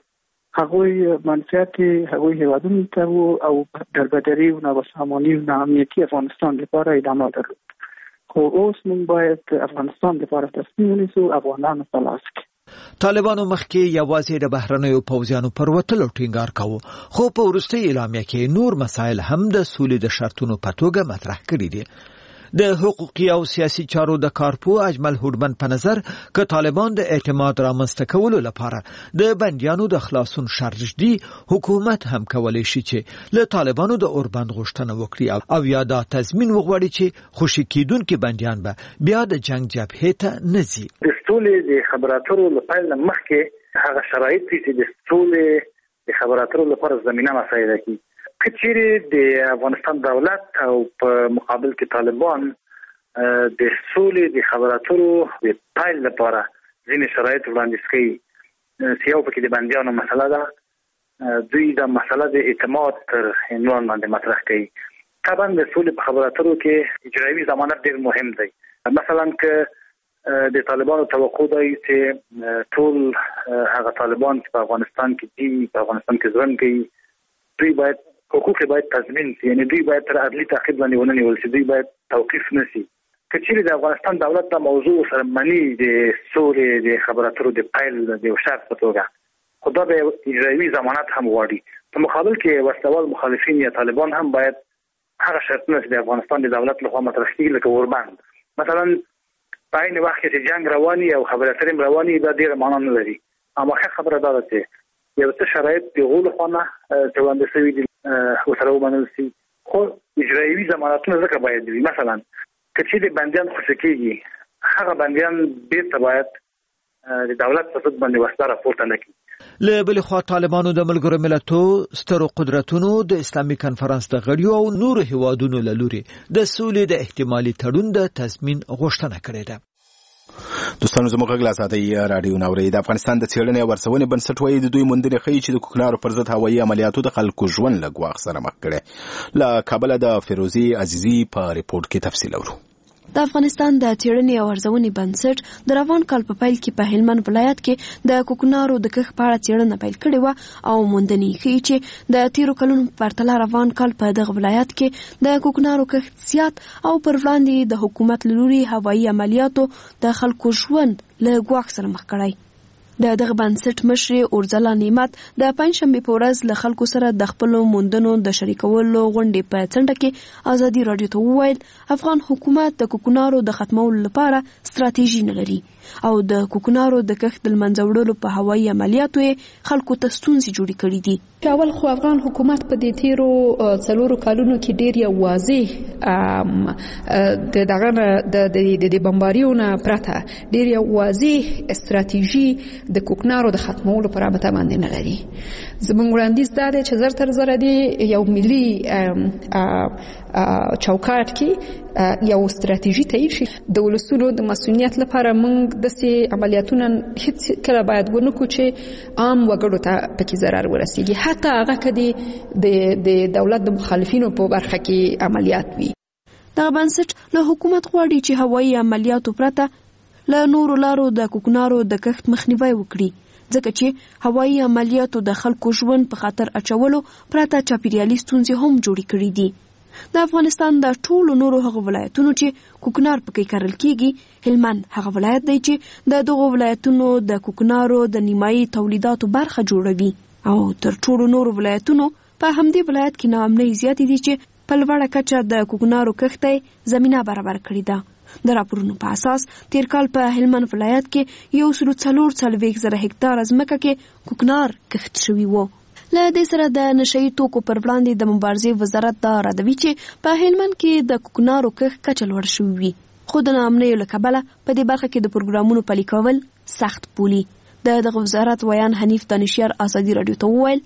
Speaker 13: هغوی منفعت هغوی هیوادونو ته و او دربدري و نابساماني و ناامنیتي افغانستان لپاره ادامه درلود. خو اوس موږ باید افغانستان لپاره تصمیم ونیسو، افغانانو په لاس کې.
Speaker 11: طالبانو مخکې یوازې د بهرنیو پوځیانو پر وتلو ټینګار کاوه، خو په وروستۍ اعلامیه کې نور مسایل هم د سولې د شرطونو په توګه مطرح کړي دي. د حقوقي او سیاسي چارو د کارپو اجمل هوډمن په نظر که طالبان د اعتماد رامنځته کولو لپاره د بندیانو د خلاصون شرط ږدي، حکومت هم کولی شي چې له طالبانو د اوربند غوښتنه وکړي او یا دا تضمین وغواړي چې خوشي کیدونکي بندیان به بیا د جنگ جبهې ته نه ځي.
Speaker 12: د سولې د خبراتو لپاره مخکې هغه شرایط چې د سولې د خبراتو لپاره زمينه مساعده کی کچېره د افغانستان دولت او په مقابل کې طالبان د سولې د خبراتو د پایل لپاره ځینې شرایط وړاندې کوي. سیاو پکې د بندیانو مسله ده، دوی د مسله د اعتماد تر عنوان باندې مطرح کوي. طبعا د سولې په خبراتو کې اجرایي ضمانت ډېر مهم دی. مثلا که د طالبانو توقع دی چې ټول هغه طالبان چې په افغانستان کې دي په افغانستان کې ژوند کوي، دوی باید حقوق باید تضمین شي، یعنی دوی باید تر عدلي تعقیب باندې ونه نیول شي، دوی باید توقیف نشي. که چیرې د افغانستان دولت د موضوع سره مني د سولې د خبراتو د پایل د شرط په توګه، خو دا به اجرایي ضمانت هم غواړي. په مقابل کې وسلوال مخالفین یا طالبان هم باید هغه شرطونه چې د افغانستان د دولت لخوا مطرح کیږي لکه اوربند مثلا په عین وخت کې جنگ رواني او خبراتو رواني دا ډیره معنا نه لري. اما خبره دا ده چې یو څه شرایط د غول خونه ته وړاندې شوي دي وسره ومنل شي، خو اجرایي ضمانتونه ځکه باید وي. مثلا که چې د بندیان خوشي کېږي، هغه بندیان بیرته باید د دولت په ضد باندې وسله راپورته نه کړي.
Speaker 11: له بلې خوا طالبانو د ملګرو ملتو سترو قدرتونو د اسلامي کنفرانس د غړیو او نورو هیوادونو له لوري د سولې د احتمالي تړون د تضمین غوښتنه کړې ده.
Speaker 2: دوستانو زموږ غږ لا ساتئ راډیو ناوري. د افغانستان د څېړنې او ورڅونې بنسټ وایي د دوی موندنې ښیي چې د کوکنارو پر ضد هوایي عملیاتو د خلکو ژوند له ګواښ سره مخ کړی. له کابله د فیروزي عزیزي په ریپورت کې تفصیل اورو.
Speaker 14: د افغانستان د څېړنې او ارزونې بنسټ د روان کال په پیل کې په هلمند ولایت کې د کوکنارو د کښت په اړه څېړنه پیل کړې وه او موندنې ښیي چې د تیرو کلونو په پرتله روان کال په دغه ولایت کې د کوکنارو کښت زیات او پر وړاندې د حکومت له لوري هوایي عملیاتو د خلکو ژوند له ګواښ سره مخ کړی. د دغه بنسټ مشر اورځلا نعمت د پنځشنبې په ورځ له خلکو سره د خپلو موندنو د شریکولو غونډې په څنډه کې ازادي راډیو ته وویل افغان حکومت د کوکنارو د ختمولو لپاره ستراتیژي نه لري او د کوکنارو د کښت د منځه وړلو په هوایي عملیاتو یې خلکو ته ستونزې جوړې کړي دي.
Speaker 15: اول خو افغان حکومت په دې تیرو څلورو کلونو کې ډېر یو واضح د دغه د د بمباریونو پرته ډېر یو واضح ستراتیژي د کوکنارو د ختمولو پر رابطه باندې نه لري. زموږ وړاندیز دا دی چې زر تر زره دی یو ملي چوکاټ کې یو ستراتیژي تعریف شي. د ولسونو د مسؤلیت لپاره موږ داسې عملیاتونه هیڅ کله باید ونه کړو چې عام وګړو ته پکې ضرر ورسیږي، حتی هغه که د د دولت د مخالفینو په برخه کې عملیات وي.
Speaker 14: دغه بنسټ له حکومت غواړي چې هوایي عملیاتو پرته له نورو لارو د کوکنارو د کښت مخنیوی وکړي، ځکه چې هوایي عملیاتو د خلکو ژوند په خطر اچولو پرته چاپیریالي ستونزې هم جوړې کړي دي. د افغانستان د ټولو نورو هغو ولایتونو چې کوکنار پکې کرل کیږي، هلمند هغه ولایت دی چې د دغو ولایتونو د کوکنارو د نیمایي تولیداتو برخه جوړوي او تر ټولو نورو ولایتونو په همدې ولایت کې ناامنۍ زیاتې دي چې په لوړه کچه د کوکنارو کښت زمینه برابر کړې ده. د راپورونو په اساس تیر کال په هلمند ولایت کې یو سلو څلور څلوېښت زره هکتاره ځمکه کې کوکنار کښت شوي وو. له دې سره د نشهیي توکو پر وړاندې د مبارزې وزارت دا ردوي چې په هلمند کې د کوکنارو کښت کچه لوړه شوې وي، خو د ناامنیو له کبله په دې برخه کې د پروګرامونو پلي کول سخت بولي. د دغه وزارت ویان حنیف دانشیار ازادي راډیو ته وویل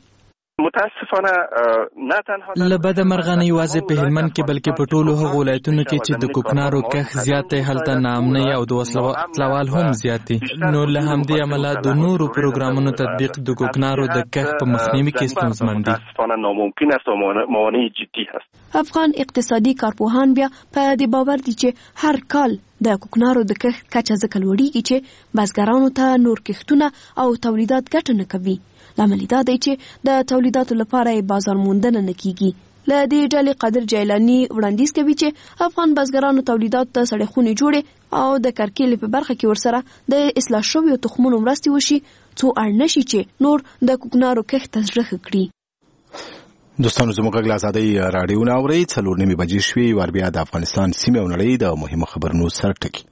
Speaker 16: متاسفانه نه تنها
Speaker 17: لبد مرغانه یوازې په هلمند کې بلکې په ټولو هغو ولایتونو کې چې د کوکنارو کښت زیات دی هلته ناامنۍ او د وسلوال هم زیات دي. نو له همدې امله د نورو پروګرامونو تطبیق د کوکنارو د کښت په مخنیوي کې ستونزمن دي.
Speaker 16: ناممکن است و موانع جدی هست.
Speaker 14: افغان اقتصادي کارپوهان بیا په دې باور دي چې هر کال د کوکنارو د کښت کچه ځکه لوړیږي چې بزګرانو ته نور کښتونه او تولیدات ګټه نه کوي. لامل دا دی چې د تولیداتو لپاره بازار موندنه نه کیږي. له دې ډلې قادر جیلانی وړاندیز کوي چې افغان بزګرانو تولیدات ته سړې جوړې او د کرکیلې په برخه کې ورسره د اصلاح شویو تخمونو مرستې وشي څو اړ نشي چې نور د کوکنارو کښت ته زړه ښه کړي.
Speaker 2: دوستانو زموږ غږ له ازادۍ راډیو نه اورئ. څلور نیمې بجې شوې. ور بیا د افغانستان سیمې او نړۍ د مهمو خبرونو سر ټکي.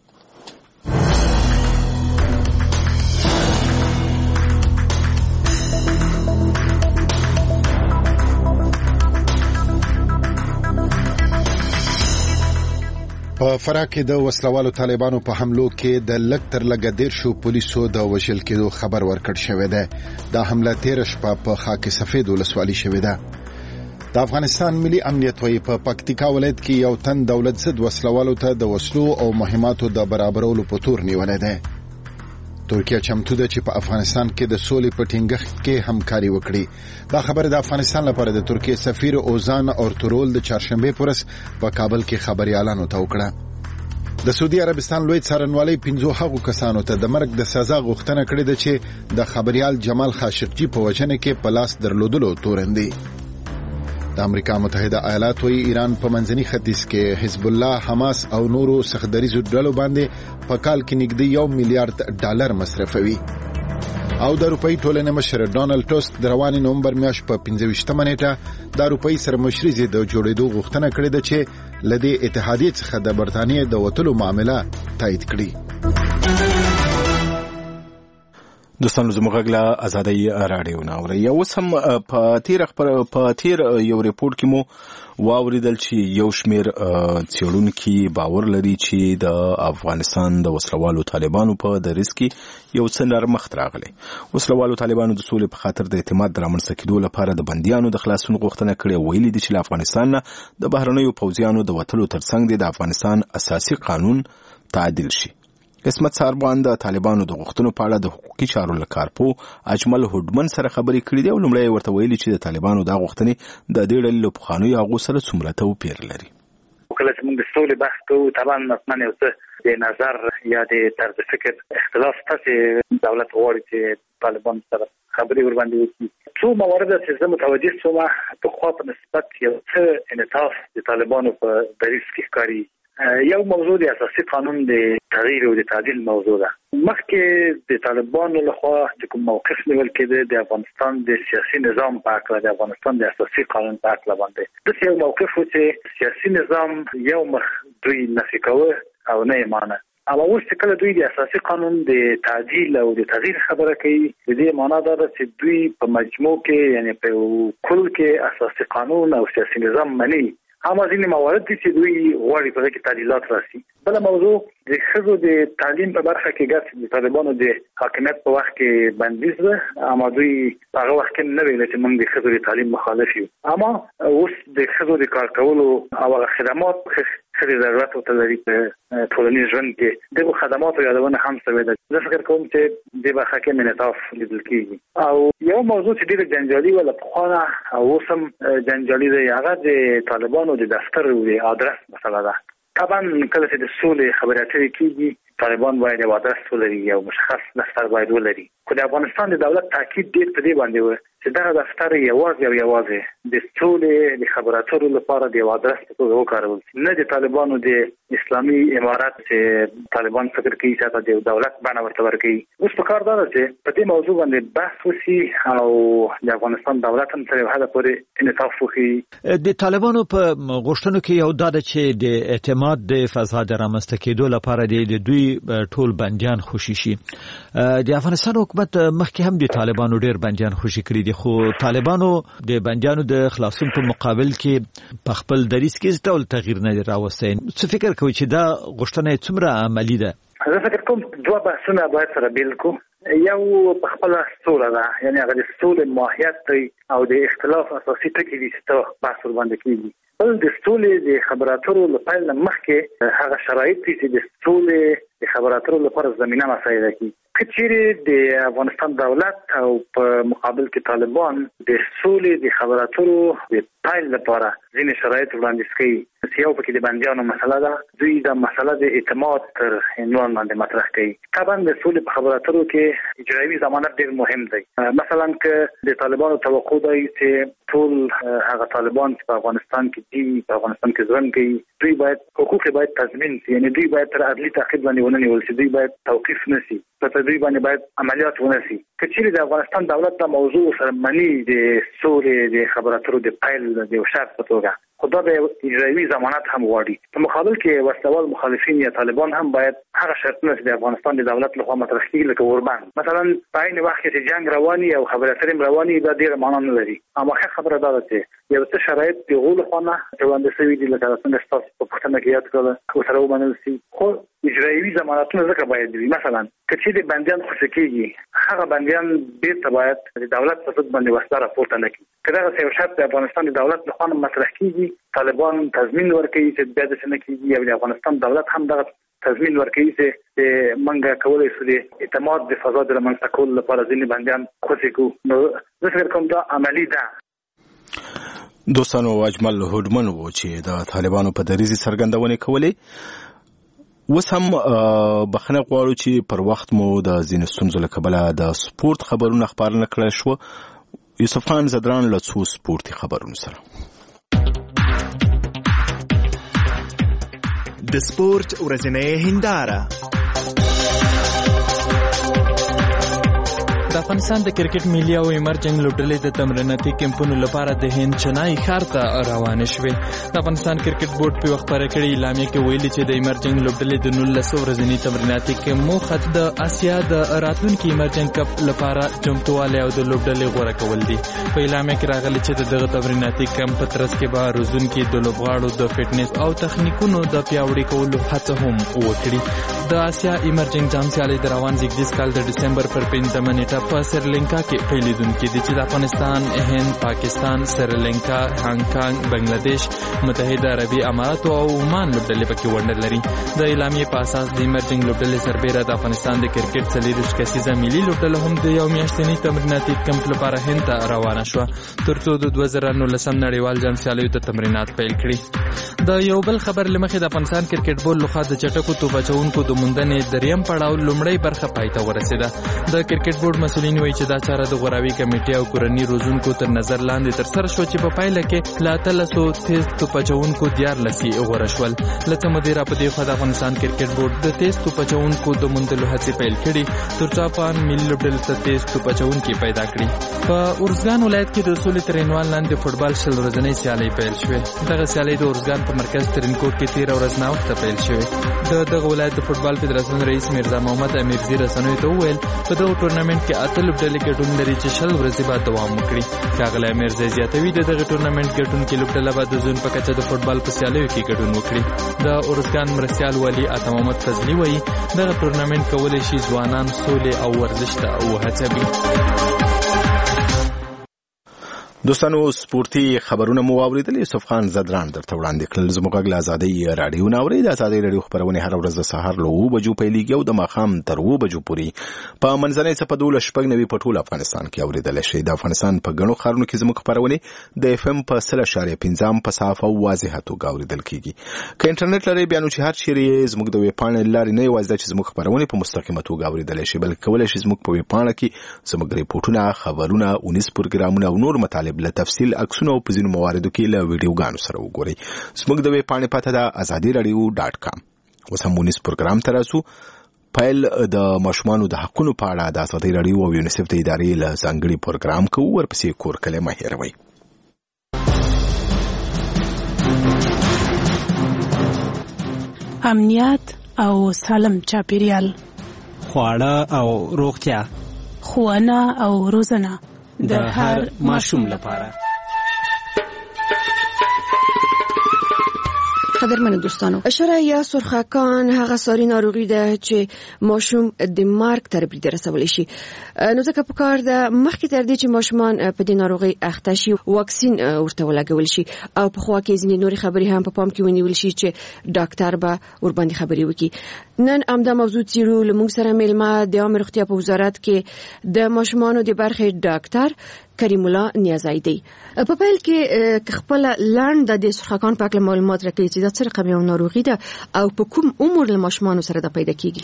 Speaker 1: په فراه کې د وسلوالو طالبانو په حملو کې د لږ تر لږه دیرشو پولیسو د وژل کېدو خبر ورکړ شوی دی. دا حمله تېره شپه په خاک سفید ولسوالۍ شوې ده. د افغانستان ملي امنیت وایي په پکتیکا ولایت کې یو تن دولت ضد وسلوالو ته د وسلو او مهماتو د برابرولو په تور نیولی دی. ترکیه چمتو ده چې په افغانستان کې د سولې په ټینګښت کې همکاري وکړي. دا خبر د افغانستان لپاره د ترکیه سفیر اوزان اورتورول د چهارشنبه پورس په کابل کې خبريالانو ته وکړه. د سعودي عربستان لوی څارنوالۍ پنځو هغو کسانو ته د مرګ د سزا غوښتنه کړې ده چې د خبريال جمال خاشقجي په وجنه کې پلاس درلودلو تورندي. د امریکا متحده ایالات وی ایران په منځني ختیځ کې حزب الله، حماس او نورو سختدریزو ډلو باندې په کال کې نږدې یو میلیارډ ډالر مصرفوي. او د اروپאי ټولنې مشر ډونالد ټسک د روانې نومبر میاشت په پنځه ویشتمه نیټه د اروپאי سرمشري زی د جوړېدو غوښتنه کړې ده چې لدې اتحادیې څخه د برتانیې د وټلو معاملې تایید کړي.
Speaker 2: دوستانو زموږ غږ له ازادۍ راډیو نه اورئ. یو اوس هم په تیر په تیر یو ریپورت کې مو واوریدل چې یو شمیر څېړونکي باور لري چې د افغانستان د وسلوالو طالبانو په دریځ کې یو څه نرمښت راغلی. وسلوالو طالبانو د سولې په خاطر د اعتماد د رامنځته کېدو لپاره د بندیانو د خلاصون غوښتنه کړې. ویلي دي چې له افغانستان نه د بهرنیو پوځیانو د وتلو ترڅنګ د افغانستان اساسي قانون تعدیل شي. قسمت ساربان د طالبانو د غوښتنو په اړه د حقوقي چارو له کارپو اجمل هډمن سره خبرې کړې دي او لومړی ورته ویلي چې د طالبانو د غوښتنې د دې ډلې له پخوانیو هغو سره څومره توپیر لري.
Speaker 12: کله چې موږ د سولې بحث کوو طبعا مطمئن یو څه د نظر یا د طرز فکر اختلاف شته چې دولت غواړي چې طالبان سره خبرې ورباندې وکړي. څو موارد چې زه متوجه شوم په خوا په نسبت یو څه انعطاف د طالبانو په دریځ کې ښکاري. یو موضوع د اساسي قانون د تغییر او د تعدیل موضوع ده. مخکې د طالبانو لخوا چې کوم موقف نیول کېده د افغانستان د سیاسي نظام په اړه د افغانستان د اساسي قانون په اړه باندې د یو موقف و چې سیاسي نظام یو مخ دوی نفي کوي او نه یې مانه. اما اوس چې کله دوی د اساسي قانون د تعدیل او د تغییر خبره کوي د دې معنا دا ده چې دوی په مجموع کې یعنی په کل کې اساسي قانون او سیاسي نظام مني. اما ځینې موارد دي چې دوی غواړي په کې تعدیلات راسي. بل موضوع د ښځو د تعلیم په برخه کې ګټ د طالبانو د حاکمیت په وخت کې بندیز ده. اما دوی په هغه وخت کې نه ویل چې موږ د ښځو د تعلیم مخالف یو. اما اوس د ښځو د کار کولو او خدمات ښځې ضرورت ورته لري په ټولنیز ژوند کې دغه خدماتو یادونه هم شوې ده. زه فکر کوم چې د برخه کې انعطاف لیدل کېږي. او یو موضوع چې ډېر جنجالي ولا پخوانه او اوس هم جنجالي دی هغه د طالبانو د دفتر او د ادرس مسله ده. طبعا کله چې د سولې خبرې اترې کېږي طالبان باید یو ادرس ولري او مشخص دفتر باید ولري. خو د افغانستان د دولت تاکید ډېر په دې باندې و چې دغه دفتر یوازې او یوازې د سولې د خبرې اترو لپاره د یو ادرس په توګه وکارول شي، نه د طالبانو د اسلامي امارات چې طالبان فکر کوي چې د دولت بڼه ورته ورکوي. اوس په کار دا ده چې په دې موضوع باندې بحث وشي او د افغانستان دولت هم تر یو حده پورې انعطاف وکړي.
Speaker 11: د طالبانو په غوښتنو کې یو دا ده چې د اعتماد د فضا د رامنځته کېدو لپاره د دوی ټول بندیان خوشي شي. د افغانستان حکومت مخکې هم د طالبانو ډېر بندیان خوشي کړي دي، خو طالبانو د بندیانو د خلاصون په مقابل کې په خپل دریځ کې ډول تغییر نه راوستی. څه فکر کوي چې دا غوښتنه څومره عملي ده؟
Speaker 12: زه فکر کوم دوه بحثونه باید سره بیل کو. یو په خپل سوله ده، یعنی هغه د سولې ماهیت دی او د اختلاف اساسي ټکي دي چې ته بحث ورباندې کېږي. بل د سولې د خبرو اترو لپاره مخکې هغه شرایط دي چې د سولې د خبرو اترو لپاره زمينه مساعده کړي. کچېرې د افغانستان دولت او په مقابل کې طالبان د سولې د خبرو اترو د پایل لپاره ځینې شرایط وړاندیز کوي. یو پکې د بندیانو مسله ده، دوی د مسله د اعتماد تر عنوان باندې مطرح کوي. طبعا د سولې په خبرو اترو کې اجرایي ضمانت ډېر مهم دی. مثلا که د طالبانو توقع دی چې ټول هغه طالبان چې په افغانستان کې دي، په افغانستان کې ژوند کوي، دوی باید حقوق باید تضمین شي، یعنی دوی باید تر عدلي تعقیب باندې ونه نیول شي، دوی باید توقیف نشي، په دوی باندې باید عملیات ونه شي. که چیرې د افغانستان دولت دا موضوع سره مني د سولې د خبرو اترو د پایل د شرط په توګه، خدا به اجرایي ضمانت هم غواړي. په مقابل کې وسلوال مخالفین یا طالبان هم باید هغه شرطونه چې د افغانستان د دولت لخوا مطرح کیږي لکه اوربند مثلا په عین وخت کې چې جنگ رواني او خبرې اترې رواني دا ډیره معنا نه لري. اما خبره دا ده چې یو څه شرایط د غول خونه وړاندې شوي دي لکه څنګه تاسو په پښتنه کې یاد کړل خو سره ومنل شي. خو اجرایي ضمانتونه ځکه باید وي. مثلا کچې د بندیان خوشی کیږي هغه بندیان بیرته باید د دولت په ضد باندې وسله راپورته نه کړي. کله چې یو شرط د افغانستان د دولت لخوا مطرح کیږي طالبان تضمین ورکوي چې بیا د څه کیږي او د افغانستان دولت هم دغه تضمین ورکوي چې منګه کولای شي د اعتماد د فضا د رامنځته کولو لپاره ځینې بندیان خوشی کو. نو زه فکر کوم دا عملی ده.
Speaker 2: دوستانو اجمل هډمن وو چې د طالبانو په دریزي څرګندونې کولې. اوس هم بخنه غواړو چې پر وخت مو د ځینې ستونزو له کبله د سپورت خبرونه خپرونه کړل شو. یوسف خان زدران له څو سپورتي خبرونو سره.
Speaker 7: د سپورت ورځنۍ هنداره.
Speaker 17: د افغانستان د کرکټ ملي او ایمرجنګ لوبډلې د تمریناتي کمپونو لپاره د هند چنای ښار ته روانه شوې. د افغانستان کرکټ بورډ په خبره کړې اعلامیه کې ویلي چې د ایمرجنګ لوبډلې د نولس ورځني تمریناتي کمپ موخه د اسیا د راتلونکي ایمرجنګ کپ لپاره چمتووالی او د لوبډلې غوړه کول دي. په اعلامیه کې راغلي چې دغه تمریناتي کمپ په ترڅ کې به روزونکي د لوبغاړو د فټنس او تخنیکونو د پیاوړي کولو هڅه هم وکړي. د اسیا ایمرجنګ جام سیالي د روان زیږدیز کال د ډسمبر پر پنځمه نیټه په سریلانکا کې پیلېدونکي دي چې د افغانستان، هند، پاکستان، سریلانکا، هانګ کانګ، بنگلاديش، متحده عربي اماراتو او عمان لوبډلې پکې ونډه لري. د اعلامیې په اساس د ایمرجنګ لوبډلې سربېره د افغانستان د کرکټ څلوېښت کسیزه ملي لوبډله هم د یو میاشتني تمریناتي کمپ لپاره هند ته روانه شوه ترڅو د دوه زره نولسم نړیوال جام سیالیو ته تمرینات پیل کړي. د یو بل خبر له مخې د افغانستان کرکټ بورډ لخوا د چټکو توپ اچوونکو د موندنې دریم پړاو لومړی برخه پای ته ورسېده. د کرکټ بورډ مسؤلین وایي چې دا چاره د غوراوي کمیټې او کورني روزونکو تر نظر لاندې ترسره شوه چې په پایله کې له اتلسو تیز توپ اچوونکو دیارلس یې غوره شول. له څه مودې راپدې خوا د افغانستان کرکټ بورډ د تیز توپ اچوونکو د موندلو هڅې پیل کړي ترڅو افغان ملي لوبډلې ته تیز توپ اچوونکي پیدا کړي. په ارزګان ولایت کې د اصولي تر عنوان لاندې فوټبال شل ورځنۍ سیالۍ پیل شوې. دغه سیالۍ د ارزګان په مرکز ترینکوټ کې تېره ورځ ناوخته پیل شوې. د دغه ولایت د فوټبال فدراسیون رئیس میرزا محمد امیرزي رسنیو ته وویل په دغه ټورنمنټ کې اته لوبډلې ګډون لري چې شل ورځې به دوام وکړي. ښاغلی امیرزی زیاتوي د دغه ټورنمنټ ګټونکې لوبډله به د زون په کچه د فوټبال په سیالیو کې ګډون وکړي. د ارزګان مرستیال والي عطا محمد فضلي وایي دغه ټورنمنټ کولی شي ځوانان سولې او ورزش ته وهڅوي.
Speaker 2: دوستانو سپورتي خبرونه مو واوریدل. یوسف خان زدران درته وړاندې کړل. زموږ غږ له ازادۍ راډیو نه اورئ. د ازادۍ راډیو خبرونه هر ورځ د سهار له اوو بجو پیلېږي او د ماښام تر اوو بجو پورې په منځنۍ څپه دولس شپږ نوي په ټول افغانستان کې اورېدلی شئ. د افغانستان په ګڼو ښارونو کې زموږ خپرونې د اف ام په سل اشاریه پنځم په صاف او واضحه توګه اورېدل کېږي. که انټرنیټ لرئ بیا نو چې هر چیرې یې زموږ د ویب پاڼې له لارې نه یوازې دا چې زموږ خپرونې په مستقیمه توګه اورېدلی شئ بلکې کولی شئ زموږ په ویب پاڼه کې زموږ ریپورټونه، خبرونه، اونیز پروګرامونه او نور مطالب له تفصیل عکسونه او په ځینو مواردو کې له ویډیوګانو سره وګورئ. زموږ د ویب پاڼې پته ده ازادي راډیو ډاټ کام. اوس هم ونیس پروګرام ته راسو. پیل د ماشومانو د حقونو په اړه د ازادي راډیو او یونیسف د ادارې له ځانګړي پروګرام کوو. ورپسې کور کلی مه هېروئ.
Speaker 18: امنیت او سالم چاپیریال،
Speaker 4: خواړه او روغتیا،
Speaker 18: ښوونه او روزنه
Speaker 4: د هر ماشوم لپاره.
Speaker 14: قدرمن دوستانو، اشاره یا سرخکان هغه ساري ناروغي ده چې ماشوم د مرګ تر برید رسولی شي. نو ځکه په کار ده مخکې تر دې چې ماشومان په دې ناروغي اخته شي واکسین ورته ولګول شي او په خوا کې ځینې نورې خبرې هم په پام کې ونیول شي چې ډاکټر به ورباندې خبرې وکړي. نن همدا موضوع څیړو. لمونږ سره میلمه د عامه روغتیا په وزارت کې د ماشومانو د برخې ډاکټر کریم الله نیازی دی. په پیل کې خپل لاند د سرخکان په اړه معلومات راکړي چې دا څه رقم یو ناروغي ده او په کوم عمر له ماشومانو سره د پیدا کیږي.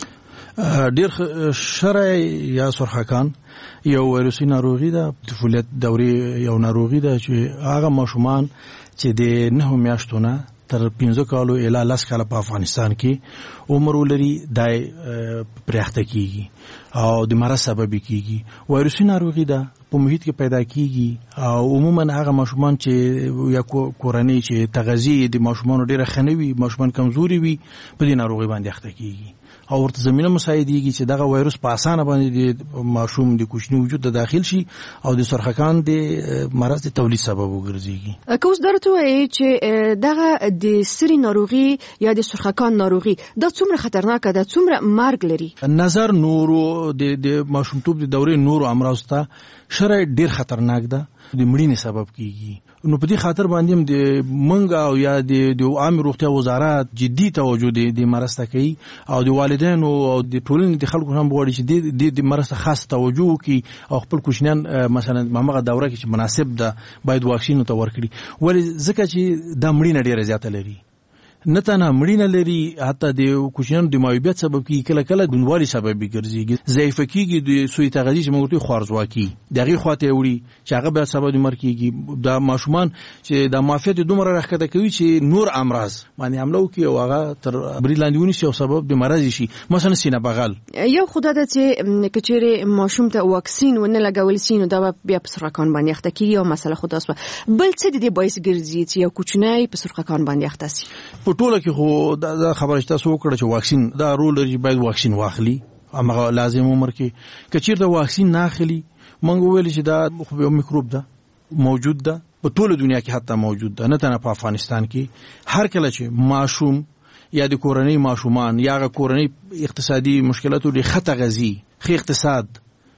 Speaker 19: ډیر شرع یا سرخکان یو ویروسي ناروغي ده، طفولیت دورې یو ناروغي ده چې هغه ماشومان چې د نه میاشتو نه تر پنځه کالو اله لس کاله په افغانستان کې عمر ولري دای پرېخته کیږي او د مرض سبب کیږي. ویروسي ناروغي ده په محیط کې پیدا کیږي او عموما هغه ماشومان چې یا کورنۍ چې تغذیه د ماشومان ډیره خنوي، ماشومان کمزوري وي، په دې ناروغي باندې اخته کیږي او ورته زمينه مساعدېږي چې دغه وایروس په اسانه باندې د ماشوم د کوچني وجود ته داخل شي او د سرخکان د مرض د تولید سبب وګرځي.
Speaker 14: که اوس درته وایي چې دغه د سری ناروغي یا د سرخکان ناروغي دا څومره خطرناکه ده، څومره مرګ لري؟
Speaker 19: نظر نورو د ماشومتوب د دورې نورو امراض ته شرع ډیر خطرناک ده، د مړینې سبب کیږي. نو په دې خاطر باندې هم د منګ او یا د عامه روغتیا وزارت جدي توجه د مرسته کوي او د والدینو او د ټولنې د خلکو هم غواړي چې د مرسته خاص توجه وکړي او خپل کوچنیان مثلا هغه دوره کې چې مناسب ده باید واکسین ته ورکړي. ولې ځکه چې دا مړینه ډیره زیاته لري، نه تنها مړینه لري، حتی د کوچنیانو د معیوبیت سبب کیږي، کله کله دونوالي سبب ګرځي، ضعیف کیږي، د سوی تغذیه چې موږ ته خوارزواکي دغه خواته وړي چې هغه به سبب د مرګ کیږي. دا ماشومان چې د معافیت دومره راخته کوي چې نور امراض باندې حمله کوي او هغه تر بریلاندونی شي او سبب د مرض شي، مثلا سینه بغل.
Speaker 14: یو خدای ته چې کچېره ماشوم ته واکسین ونه لګول شي نو دا بیا په سرخکان باندې اخته کیږي او مسله خداس بل څه د دې باعث ګرځي چې یو کوچنی په سرخکان باندې اخته شي.
Speaker 19: ټوله کې خو دا خبره شته سو کړه چې واکسین دا رول لري، باید واکسین واخلي، هغه لازم عمر کې کچیر دا واکسین نه اخلي. مونږ ویل چې دا خو یو میکروب ده موجود ده په ټوله دنیا کې، حتی موجود ده نه تنه په افغانستان کې. هر کله چې ماشوم یا د کورنۍ ماشومان یا د کورنۍ اقتصادي مشکلاتو د خطه غزي خې اقتصاد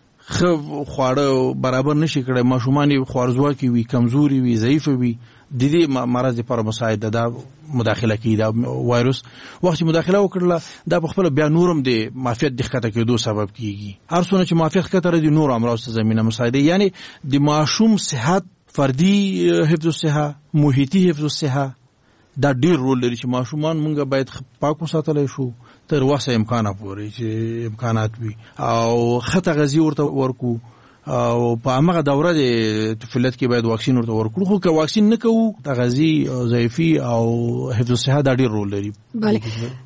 Speaker 19: خو خواړه برابر نشي کړي، ماشومان خوارزواکي وي، کمزوري وي، ضعیف وي، د دې مرض لپاره مساعده ده مداخله کوي. دا وایروس وخت مداخله وکړه دا په خپل بیا نورم د معافیت د ښکته کېدو سبب کیږي. هر څونه چې معافیت ښکته لري نور امراض ته زمينه مساعده، یعنی د ماشوم صحت، فردي حفظ الصحه، محیطي حفظ الصحه دا ډیر رول لري چې ماشومان مونږ باید پاک وساتل شو تر واسه امکانات پورې چې امکانات وي او خطه غذي ورته ورکو او په هغه دوره د طفولیت کې باید واکسین ورته ورکړو. خو که واکسین نه کوو تغذی او ضعیفي او حفظ الصحه دا ډیر رول لري.
Speaker 14: بله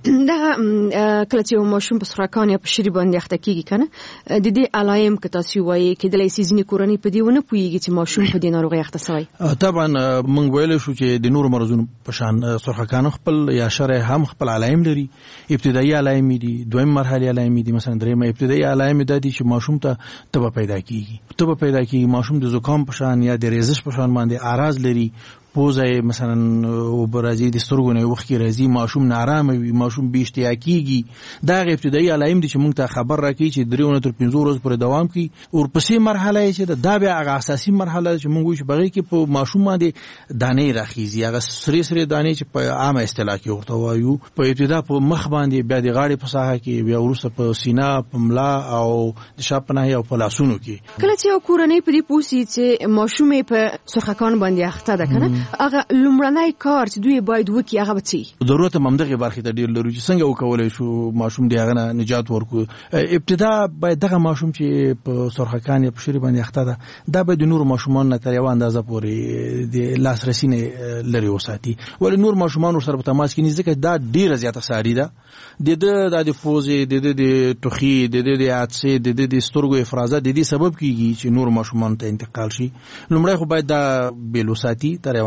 Speaker 14: دا کله چې ماشوم په سرخکان یا په شری باندې اخته کیږي کنه د دې علایم که تاسو وایي کې د لیسیزنی کورنۍ په دې ونه پويږي چې ماشوم په دې ناروغي اخته شوی.
Speaker 19: طبعا مونږ ویل شو چې د نور مرزونو په شان سرخکان خپل یا شرع هم خپل علایم لري. ابتدایي علایم دي، دویم مرحله علایم دي، مثلا درېمه ابتدایي علایم دي چې ماشوم ته تبه پیدا کیږي تبه پیدا کیږي ماشوم د زکام په شان یا د ریزش په شان باندې اعراض لري، پوزه مثلا وبرازي د سترګو نه وخت راځي، ماشوم نارام وي، ماشوم بي اشتیاکيږي. دا ابتدایي علایم دي چې موږ ته خبر راکړي چې درېونه تر پنځه ورځې پورې دوام کوي. او پسې مرحله چې دا بیا هغه اساسي مرحله چې موږ چې بغیر کې په ماشوم باندې دانې راخیزي، هغه سری سری دانې چې په عامه اصطلاح کې ورته وایو، په ابتدا په مخ باندې، بیا د غاړې په ساحه کې، بیا وروسته په سینه، په ملا او د شاپ نه او په لاسونو کې.
Speaker 14: کله چې کورنۍ په دې پوسي چې ماشوم په سرخکان باندې اخته ده کنه هغه لومړنی کار چې دوی باید وکړي هغه به څه
Speaker 19: ضرورت ممدغه برخه ته ډیر لري چې څنګه وکولای شو ماشوم دی هغه نجات ورکو. ابتدا باید دغه ماشوم چې په سرخکان یا په شری باندې اخته ده دا به د نور ماشومان نه تر یو اندازه پورې د لاسرسي نه لري وساتي، ول نور ماشومان سره په تماس کې نه ځکه دا ډیره زیاته ساري ده د د د فوزي د د ټوخي د د عطسه د د سترګو افرازات د دې سبب کیږي چې نور ماشومان ته انتقال شي. لومړی خو باید دا بیلوساتي تر یو